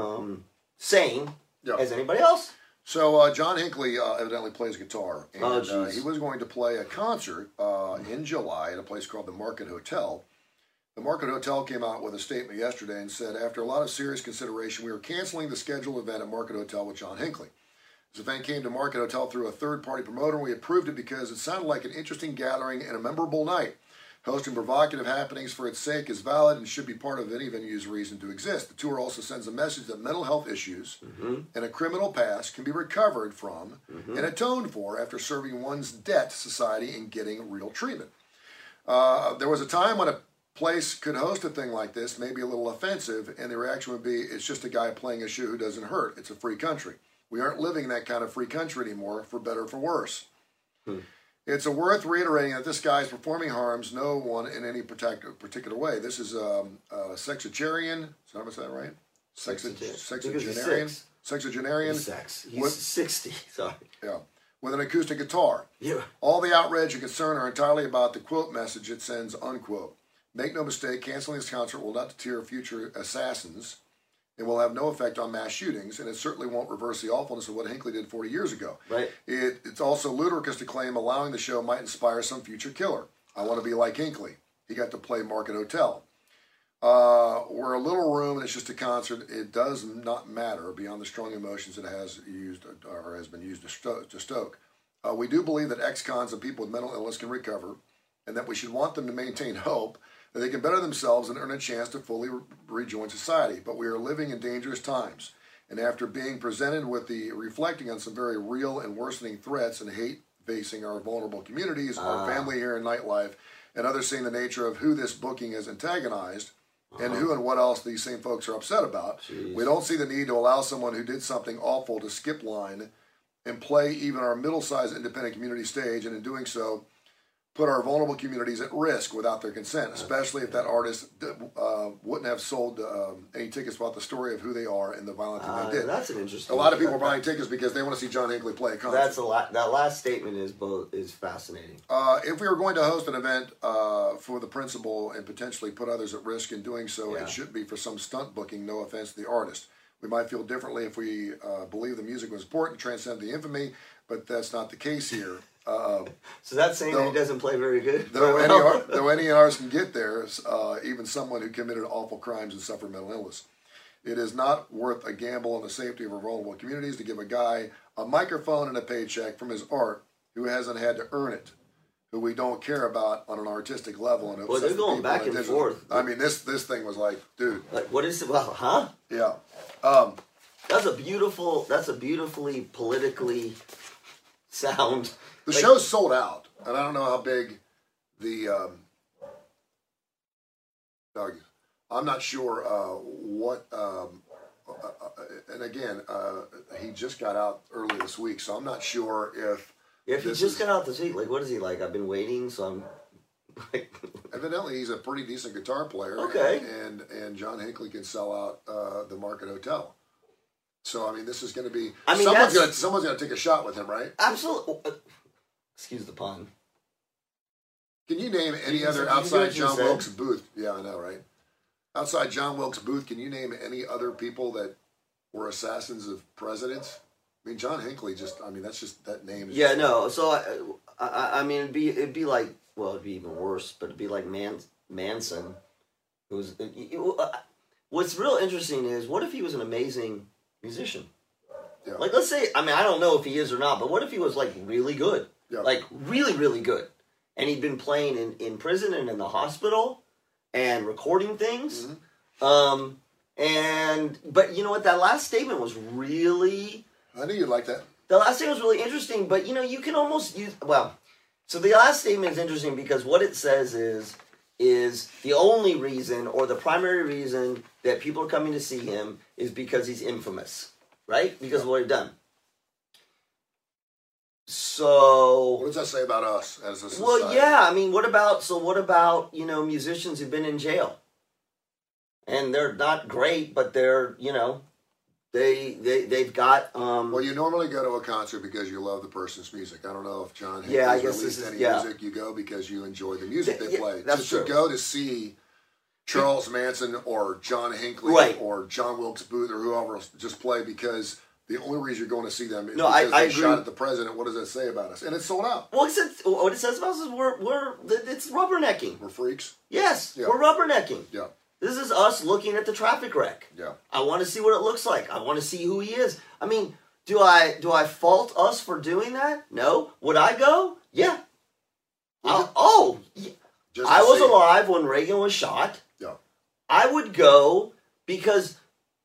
sane as anybody else. So John Hinckley evidently plays guitar, and geez. he was going to play a concert in July at a place called the Market Hotel. The Market Hotel came out with a statement yesterday and said, after a lot of serious consideration, we are canceling the scheduled event at Market Hotel with John Hinckley. This event came to Market Hotel through a third-party promoter, and we approved it because it sounded like an interesting gathering and a memorable night. Hosting provocative happenings for its sake is valid and should be part of any venue's reason to exist. The tour also sends a message that mental health issues and a criminal past can be recovered from and atoned for after serving one's debt to society and getting real treatment. There was a time when a place could host a thing like this, maybe a little offensive, and the reaction would be, it's just a guy playing a shoe who doesn't hurt. It's a free country. We aren't living in that kind of free country anymore, for better or for worse. It's worth reiterating that this guy is performing harms no one in any particular way. This is sexagenarian. Is that right? Sexagenarian. Sexagenarian. He's 60. Sorry. Yeah. With an acoustic guitar. Yeah. All the outrage and concern are entirely about the quote message it sends, unquote. Make no mistake, canceling this concert will not deter future assassins. It will have no effect on mass shootings, and it certainly won't reverse the awfulness of what Hinckley did 40 years ago. Right. It's also ludicrous to claim allowing the show might inspire some future killer. I want to be like Hinckley. He got to play Market Hotel. We're a little room, and it's just a concert. It does not matter beyond the strong emotions it has used or has been used to stoke. We do believe that ex-cons and people with mental illness can recover, and that we should want them to maintain hope that they can better themselves and earn a chance to fully rejoin society. But we are living in dangerous times. And after being presented with reflecting on some very real and worsening threats and hate facing our vulnerable communities, our family here in nightlife, and others seeing the nature of who this booking has antagonized, and who and what else these same folks are upset about, we don't see the need to allow someone who did something awful to skip line and play even our middle-sized independent community stage, and in doing so, put our vulnerable communities at risk without their consent, especially if that artist wouldn't have sold any tickets about the story of who they are and the violent thing they did. That's an interesting. A lot of people are buying tickets because they want to see John Hinckley play a concert. That's a lot. That last statement is fascinating. If we were going to host an event for the principal and potentially put others at risk in doing so, it shouldn't be for some stunt booking. No offense to the artist. We might feel differently if we believe the music was important, transcend the infamy, but that's not the case here. So that's saying that he doesn't play very good? Though any artist can get there, even someone who committed awful crimes and suffered mental illness. It is not worth a gamble on the safety of our vulnerable communities to give a guy a microphone and a paycheck from his art who hasn't had to earn it, who we don't care about on an artistic level. And well, they're going back and forth. I mean, this thing was like, dude. Like, what is it? Well, huh? Yeah. That's a beautifully politically sound. The show's sold out, and I don't know how big the. I'm not sure what. And again, he just got out early this week, so I'm not sure if. If he just got out this week, like, what is he like? I've been waiting, so I'm. Evidently, he's a pretty decent guitar player. Okay. And John Hinckley can sell out the Market Hotel. So I mean, this is going to be. Someone's going to take a shot with him, right? Absolutely. Excuse the pun. Can you name any other outside John Wilkes Booth? Yeah, I know, right? Outside John Wilkes Booth, can you name any other people that were assassins of presidents? I mean, John Hinckley that's just that name. Yeah, no. So I mean, it'd be like, well, it'd be even worse, but it'd be like Manson, who's. What's real interesting is, what if he was an amazing musician? Yeah. Like, let's say, I mean, I don't know if he is or not, but what if he was like really good? Yeah. Like really, really good. And he'd been playing in prison and in the hospital and recording things. Mm-hmm. But you know what? That last statement was really... I knew you'd like that. The last statement was really interesting, but you know, you can almost use... Well, so the last statement is interesting because what it says is the only reason or the primary reason that people are coming to see him is because he's infamous. Right? Because of what he's done. So... What does that say about us as a society? Well, yeah, I mean, what about, you know, musicians who've been in jail? And they're not great, but they're, you know, they've got... Well, you normally go to a concert because you love the person's music. I don't know if John Hinckley's I guess released any music. You go because you enjoy the music they play. That's true. To go to see Charles Manson or John Hinckley or John Wilkes Booth or whoever else just play because... The only reason you're going to see them is because they shot at the president. What does that say about us? And it's sold out. Well, what it says about us is it's rubbernecking. We're freaks? Yes, we're rubbernecking. Yeah. This is us looking at the traffic wreck. Yeah. I want to see what it looks like. I want to see who he is. I mean, do I fault us for doing that? No. Would I go? Yeah. I was alive when Reagan was shot. Yeah. I would go because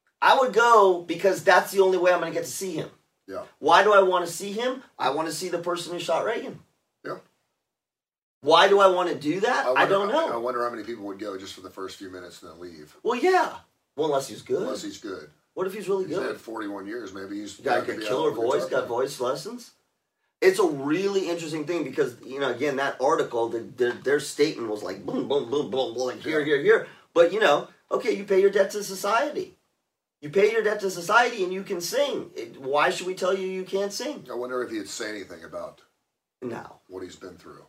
that's the only way I'm going to get to see him. Yeah. Why do I want to see him? I want to see the person who shot Reagan. Yeah. Why do I want to do that? I don't know. I wonder how many people would go just for the first few minutes and then leave. Well, yeah. Well, unless he's good. What if he's really good? He's had 41 years. Maybe he's got a killer voice, got voice lessons. It's a really interesting thing because, you know, again, that article, their statement was like, boom, boom, boom, boom, like here. But, you know, okay, you pay your debt to society. You pay your debt to society and you can sing. Why should we tell you you can't sing? I wonder if he'd say anything about what he's been through.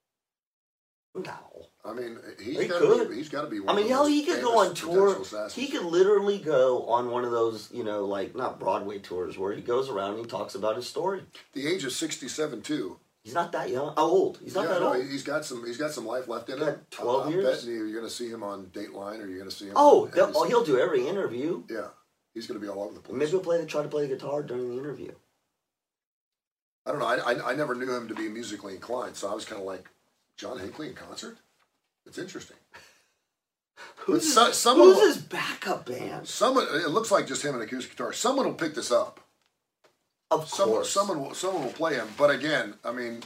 No. I mean, he's got to be one I mean, of those he could go on tour. Assassins. He could literally go on one of those, you know, like, not Broadway tours, where he goes around and he talks about his story. The age of 67, too. He's not that young. Old. He's not that old. He's got some life left in him. 12 years. I'm betting you're going to see him on Dateline, or you're going to see him. He'll do every interview. Yeah. He's going to be all over the place. Maybe he'll try to play the guitar during the interview. I don't know. I never knew him to be musically inclined, so I was kind of like, John Hinckley in concert? It's interesting. Who's his backup band? It looks like just him and acoustic guitar. Someone will pick this up. Of course. Someone will play him. But again, I mean...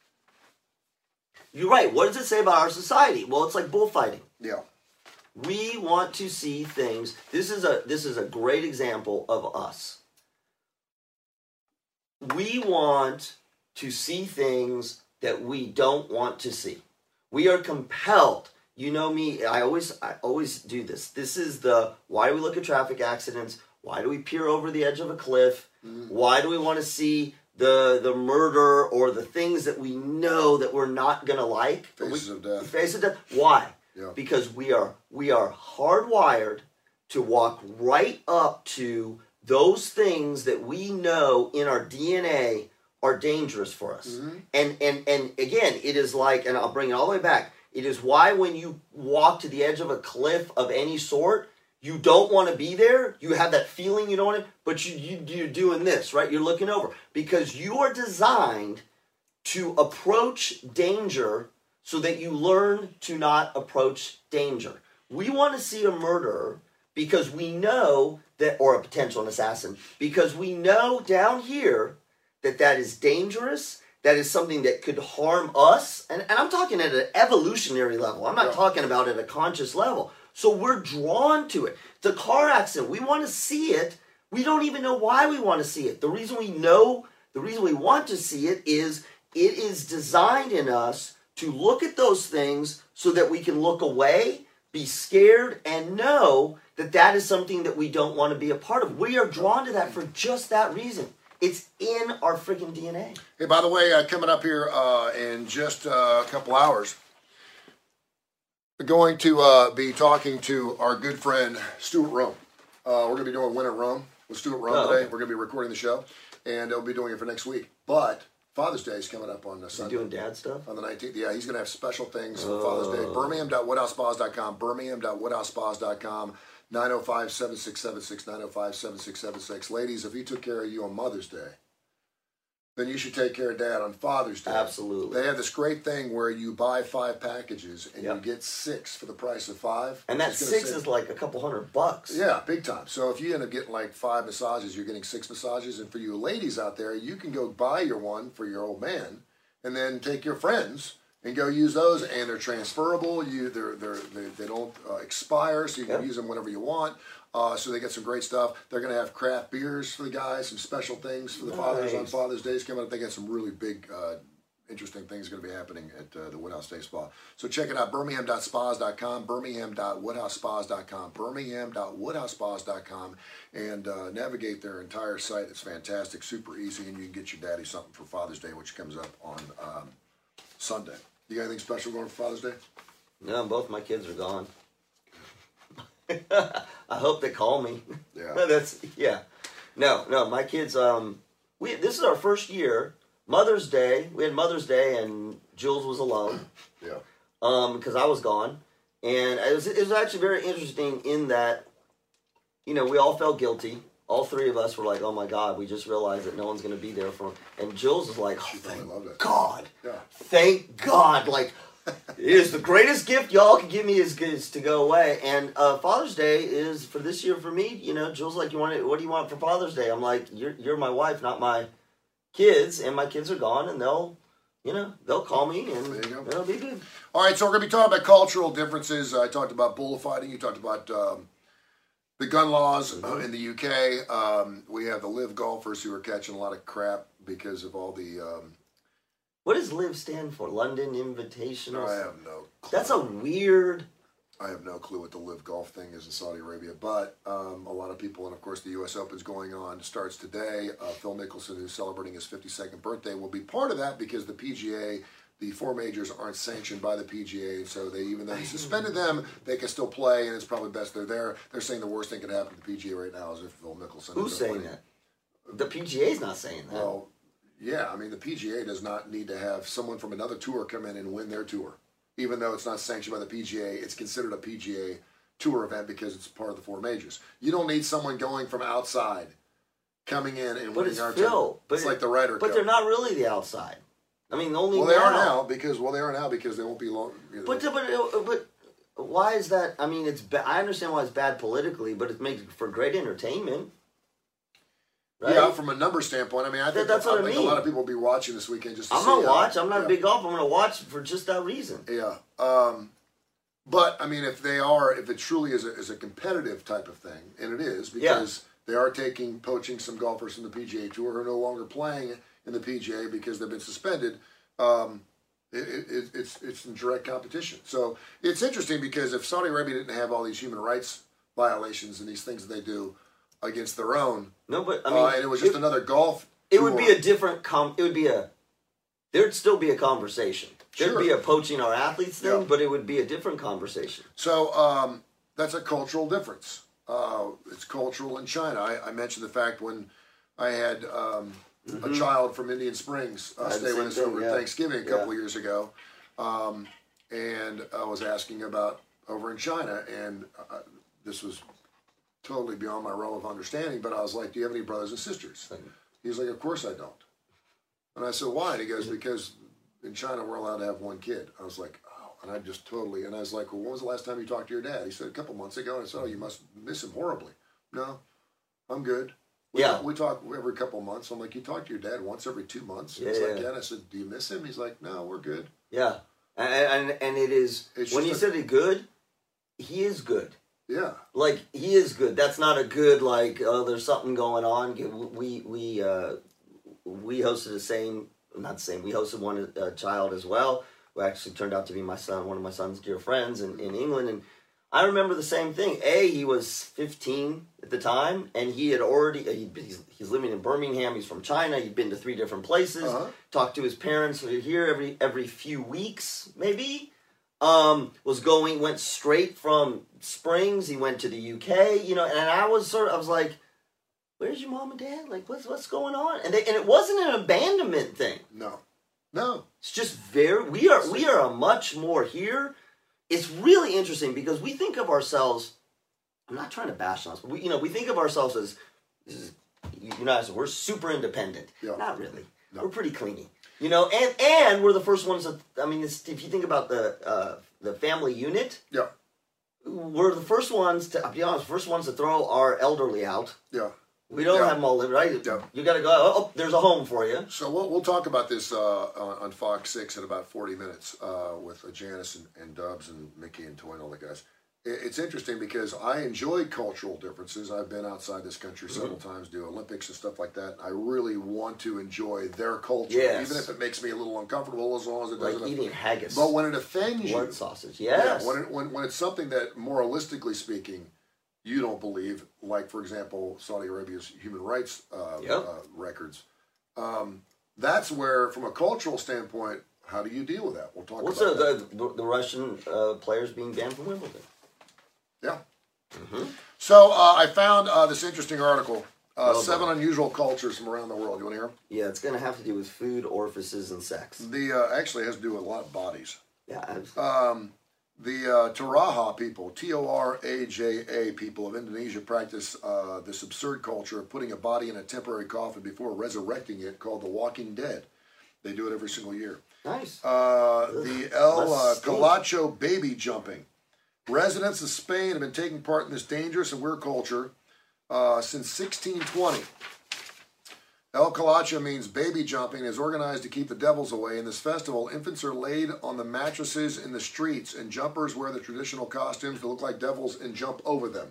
You're right. What does it say about our society? Well, it's like bullfighting. Yeah. We want to see things. This is a great example of us. we want to see things that we don't want to see. We are compelled. You know me, I always do this. This is why do we look at traffic accidents? Why do we peer over the edge of a cliff? Why do we want to see the murder or the things that we know that we're not going to like? Faces of death. Faces of death. Why? Yeah. Because we are hardwired to walk right up to those things that we know in our DNA are dangerous for us. And again, it is like, and I'll bring it all the way back, it is why when you walk to the edge of a cliff of any sort, you don't want to be there. You have that feeling you don't want to, but you're doing this, right? You're looking over. Because you are designed to approach danger so that you learn to not approach danger. We want to see a murderer because we know that, or a potential assassin, because we know down here that is dangerous, that is something that could harm us. And I'm talking at an evolutionary level. I'm not talking about at a conscious level. So we're drawn to it. The car accident, we want to see it. We don't even know why we want to see it. The reason we want to see it is designed in us to look at those things so that we can look away, be scared, and know that is something that we don't want to be a part of. We are drawn to that for just that reason. It's in our freaking DNA. Hey, by the way, coming up here in just a couple hours, we're going to be talking to our good friend Stuart Rome. We're going to be doing Win at Rome with Stuart Rome today. Okay. We're going to be recording the show, and we'll be doing it for next week. But Father's Day is coming up on Sunday. You doing dad stuff? On the 19th. Yeah, he's going to have special things for Father's Day. Birmingham.woodhousespas.com. Birmingham.woodhousespas.com. 905-7676. 905-7676. Ladies, if he took care of you on Mother's Day, then you should take care of Dad on Father's Day. Absolutely. They have this great thing where you buy 5 packages and you get 6 for the price of 5. And that 6 is like a couple $100. Yeah, big time. So if you end up getting like 5 massages, you're getting 6 massages. And for you ladies out there, you can go buy your one for your old man and then take your friends and go use those, and they're transferable. They don't expire, so you can use them whenever you want. So they get some great stuff. They're going to have craft beers for the guys, some special things for the fathers on Father's Day coming up. They got some really big, interesting things going to be happening at the Woodhouse Day Spa. So check it out, birmingham.spas.com, birmingham.woodhousespas.com, birmingham.woodhousespas.com, and navigate their entire site. It's fantastic, super easy, and you can get your daddy something for Father's Day, which comes up on Sunday. You got anything special going for Father's Day? No, both my kids are gone. I hope they call me. Yeah. No, my kids, this is our first year. Mother's Day, we had Mother's Day and Jules was alone. Yeah. Because I was gone. And it was actually very interesting in that, we all felt guilty. All 3 of us were like, oh my God, we just realized that no one's going to be there for him. And Jules was like, oh, thank God. Yeah. Thank God. Like, it is the greatest gift y'all can give me is to go away. And Father's Day is, for this year for me, Jules like, what do you want for Father's Day? I'm like, you're my wife, not my kids. And my kids are gone, and they'll call me, and it'll be good. All right, so we're going to be talking about cultural differences. I talked about bullfighting. You talked about the gun laws in the UK. We have the live golfers who are catching a lot of crap because of all the... what does LIV stand for? London Invitational? I have no clue. That's a weird... I have no clue what the live golf thing is in Saudi Arabia, but a lot of people, and of course the U.S. Open's going on, starts today. Phil Mickelson, who's celebrating his 52nd birthday, will be part of that because the PGA... The 4 majors aren't sanctioned by the PGA, so even though he suspended them, they can still play, and it's probably best they're there. They're saying the worst thing could happen to the PGA right now is if Phil Mickelson... Who's saying that? The PGA's not saying that. Well, yeah, I mean, the PGA does not need to have someone from another tour come in and win their tour. Even though it's not sanctioned by the PGA, it's considered a PGA tour event because it's part of the 4 majors. You don't need someone going from outside coming in and winning our tour. It's like the Ryder Cup. But they're not really the outside. I mean, only they are now because they won't be long. But why is that? I mean, I understand why it's bad politically, but it makes for great entertainment. Right? Yeah, from a number standpoint, I mean, I think a lot of people will be watching this weekend just to see. I'm gonna watch. I'm not a big golfer. I'm gonna watch for just that reason. Yeah, but I mean, if it truly is a competitive type of thing, and it is because They are poaching some golfers from the PGA Tour who are no longer playing in the PGA because they've been suspended. It's in direct competition. So it's interesting because if Saudi Arabia didn't have all these human rights violations and these things that they do against their own, no, but I mean, and it was just another golf. It would be a different. There'd still be a conversation. There'd Sure. be a poaching our athletes thing, Yeah. but it would be a different conversation. So that's a cultural difference. It's cultural in China. I mentioned the fact when I had a child from Indian Springs stay with us over Thanksgiving a couple of years ago, and I was asking about over in China, and this was totally beyond my realm of understanding, but I was like, do you have any brothers and sisters? He's like, of course I don't. And I said, why? And he goes, because in China we're allowed to have one kid. I was like, oh, and I just totally, and I was like, well, when was the last time you talked to your dad? He said, a couple months ago. And I said, oh, you must miss him horribly. No, I'm good. We talk every couple of months. I'm like, you talk to your dad once every 2 months? And he's like, yeah. And I said, do you miss him? He's like, no, we're good. Yeah. And it is, when you said it good, he is good. Yeah. Like, he is good. That's not a good, like, oh, there's something going on. We hosted we hosted one child as well, who actually turned out to be one of my son's dear friends in England. And I remember the same thing. He was 15 at the time, and he had he's living in Birmingham. He's from China. He'd been to 3 different places, talked to his parents here every few weeks, maybe. Went straight from Springs. He went to the UK, and I was like, where's your mom and dad? Like, what's going on? And it wasn't an abandonment thing. No. It's just we are a much more here. It's really interesting because we think of ourselves. I'm not trying to bash on us, but we think of ourselves as we're super independent. Yeah. Not really. No. We're pretty cleany. And we're the first ones that, if you think about the family unit, yeah, we're the first ones to, I'll be honest, to throw our elderly out. Yeah. We don't have them all living, right? Yeah. You got to go, oh, there's a home for you. So we'll talk about this on Fox 6 in about 40 minutes with Janice and Dubs and Mickey and Toy and all the guys. It's interesting because I enjoy cultural differences. I've been outside this country several times, do Olympics and stuff like that. I really want to enjoy their culture, even if it makes me a little uncomfortable, as long as it doesn't. Like eating haggis. But when it offends blood sausage, yes. Yeah, when it's something that, moralistically speaking, you don't believe, like, for example, Saudi Arabia's human rights records, that's where, from a cultural standpoint, how do you deal with that? We'll talk about that. The Russian players being banned from Wimbledon? Yeah. So I found this interesting article, 7 unusual cultures from around the world. You want to hear them? Yeah, it's going to have to do with food, orifices, and sex. Actually, it has to do with a lot of bodies. Yeah. The Toraja people, Toraja people of Indonesia, practice this absurd culture of putting a body in a temporary coffin before resurrecting it, called the Walking Dead. They do it every single year. Nice. The El Colacho baby jumping. Residents of Spain have been taking part in this dangerous and weird culture since 1620. El Colacho means baby jumping and is organized to keep the devils away. In this festival, infants are laid on the mattresses in the streets, and jumpers wear the traditional costumes to look like devils and jump over them.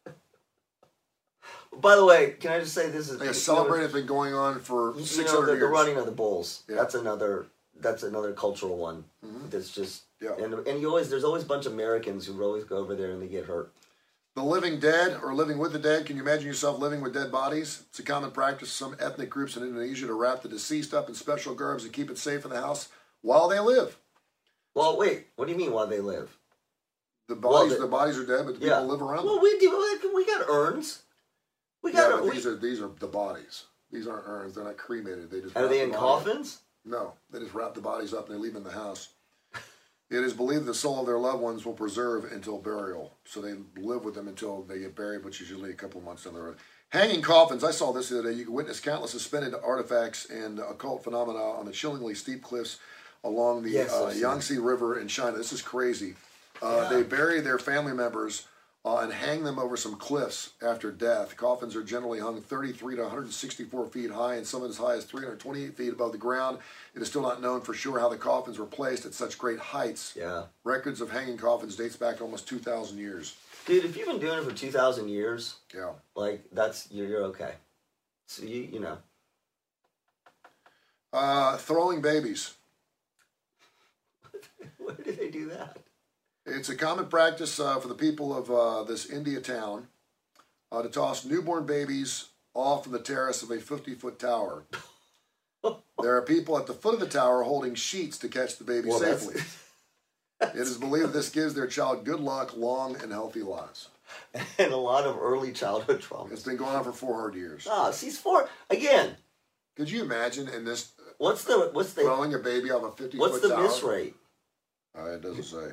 By the way, can I just say this is... They celebrate it, been going on for 600 years. The running of the bulls. Yeah. That's another cultural one. That's just... Yeah. And there's always a bunch of Americans who always go over there and they get hurt. The living dead, or living with the dead. Can you imagine yourself living with dead bodies? It's a common practice of some ethnic groups in Indonesia to wrap the deceased up in special garbs and keep it safe in the house while they live. Well, wait. What do you mean while they live? The bodies are dead, but the people live around them. Well, we got urns. These are the bodies. These aren't urns. They're not cremated. Are they in coffins? No, they just wrap the bodies up and they leave them in the house. It is believed the soul of their loved ones will preserve until burial. So they live with them until they get buried, which is usually a couple of months down the road. Hanging coffins. I saw this the other day. You can witness countless suspended artifacts and occult phenomena on the chillingly steep cliffs along the Yangtze River in China. This is crazy. They bury their family members and hang them over some cliffs after death. Coffins are generally hung 33 to 164 feet high and some as high as 328 feet above the ground. It is still not known for sure how the coffins were placed at such great heights. Yeah. Records of hanging coffins dates back almost 2,000 years. Dude, if you've been doing it for 2,000 years, Yeah. like you're okay. So you know. Throwing babies. Where do they do that? It's a common practice for the people of this India town to toss newborn babies off from the terrace of a 50-foot tower. There are people at the foot of the tower holding sheets to catch the baby safely. It is believed this gives their child good luck, long, and healthy lives. And a lot of early childhood trauma. It's been going on for 400 years. Ah, C4 again. Could you imagine in this What's the throwing a baby off a 50-foot what's the tower? miss rate? It doesn't say.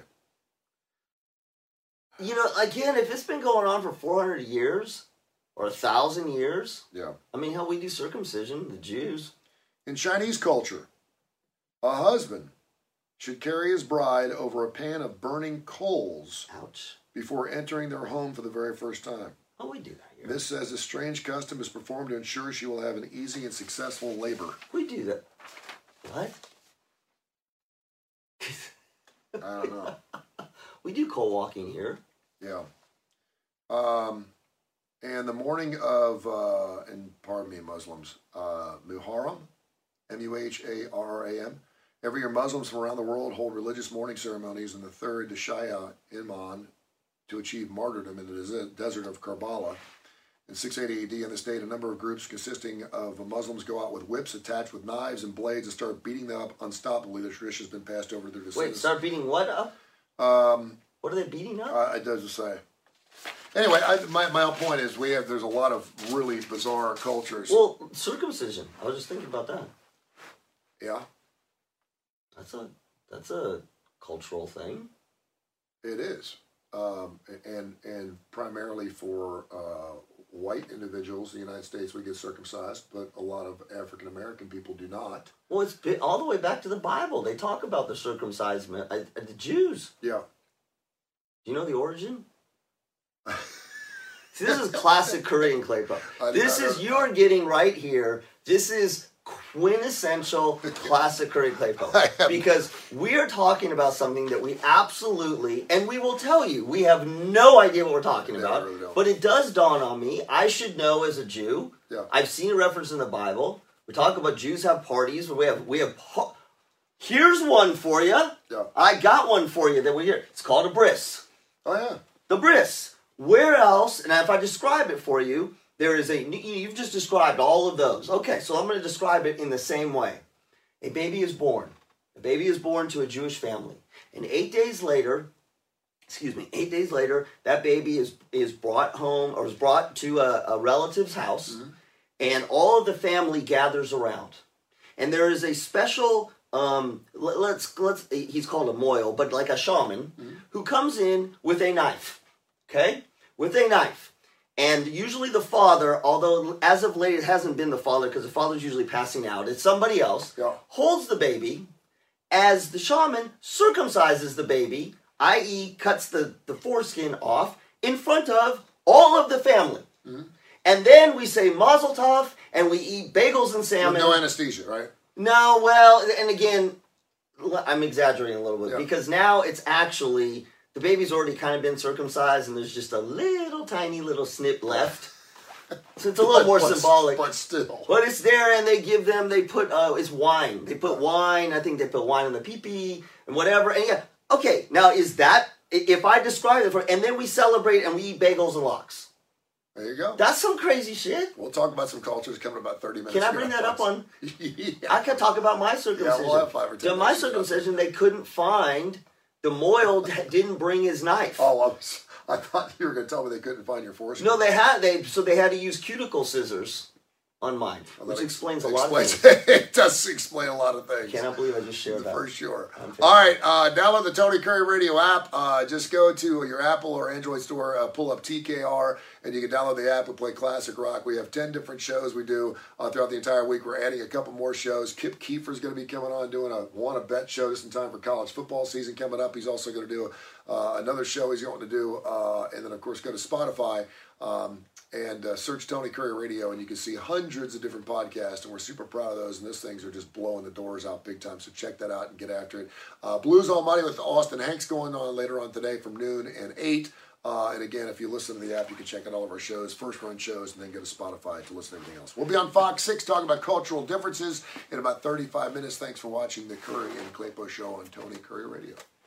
You know, again, if it's been going on for 400 years or 1,000 years, Yeah. I mean, hell, we do circumcision, the Jews. In Chinese culture, a husband should carry his bride over a pan of burning coals Ouch. before entering their home for the very first time. Oh, we do that here. This says this strange custom is performed to ensure she will have an easy and successful labor. We do that. What? I don't know. We do coal walking here. Yeah. And the morning of, and pardon me, Muslims, Muharram, Muharram. Every year, Muslims from around the world hold religious mourning ceremonies in the third Dashaya Iman to achieve martyrdom in the desert of Karbala. In 680 AD, in this date, a number of groups consisting of Muslims go out with whips attached with knives and blades and start beating them up unstoppably. The tradition has been passed over to their descendants. Wait, start beating what up? What are they beating up? It doesn't say. Anyway, my whole point is there's a lot of really bizarre cultures. Well, circumcision. I was just thinking about that. Yeah, That's a cultural thing. it is, and primarily for white individuals in the United States, we get circumcised, but a lot of African American people do not. Well, it's all the way back to the Bible. They talk about the circumcisement. The Jews. Yeah. Do you know the origin? See, this is classic Korean Claypo. You're getting right here. This is quintessential classic Korean Claypo. Because we are talking about something that we absolutely, and we will tell you, we have no idea what we're talking about. Really don't. But it does dawn on me, I should know as a Jew. Yeah. I've seen a reference in the Bible. We talk about Jews have parties. Here's one for you. Yeah. I got one for you that we hear. It's called a bris. Oh yeah. The bris. Where else, and if I describe it for you, there is you've just described all of those. Okay, so I'm going to describe it in the same way. A baby is born. A baby is born to a Jewish family. And 8 days later, that baby is brought home, or is brought to a relative's house, Mm-hmm. and all of the family gathers around. And there is a special, he's called a moil, but like a shaman, who comes in with a knife. Okay? With a knife. And usually the father, although as of late it hasn't been the father, because the father's usually passing out, it's somebody else, holds the baby as the shaman circumcises the baby, i.e. cuts the foreskin off in front of all of the family. Mm-hmm. And then we say mazel tov, and we eat bagels and salmon. With no anesthesia, right? No, well, and again, I'm exaggerating a little bit, Yeah. because now it's actually, the baby's already kind of been circumcised, and there's just a little tiny little snip left. So it's a little more symbolic. But still. But it's there, and they put, it's wine. They put wine, I think they put wine in the pee-pee, and whatever. And yeah, okay, now is that, if I describe it, and then we celebrate and we eat bagels and lox. There you go. That's some crazy shit. We'll talk about some cultures coming in about 30 minutes. Can I bring that up on? Yeah. I could talk about my circumcision. Yeah, we'll have 5 or 10 my minutes. circumcision, they couldn't find, the moil didn't bring his knife. Oh, I thought you were going to tell me they couldn't find your foreskin. No, they had to use cuticle scissors on mine, Well, which that explains a lot of things. It does explain a lot of things. Cannot believe I just shared that. For sure. All right, download the Tony Curry Radio app. Just go to your Apple or Android store, pull up TKR, and you can download the app and play classic rock. We have 10 different shows we do throughout the entire week. We're adding a couple more shows. Kip Kiefer's going to be coming on doing a Want-to-Bet show just in time for college football season coming up. He's also going to do another show he's going to do, and then, of course, go to Spotify and search Tony Curry Radio, and you can see hundreds of different podcasts, and we're super proud of those, and those things are just blowing the doors out big time, so check that out and get after it. Blues Almighty with Austin Hanks going on later on today from noon and 8. And again, if you listen to the app, you can check out all of our shows, first run shows, and then go to Spotify to listen to everything else. We'll be on Fox 6 talking about cultural differences in about 35 minutes. Thanks for watching the Curry and Claypo show on Tony Curry Radio.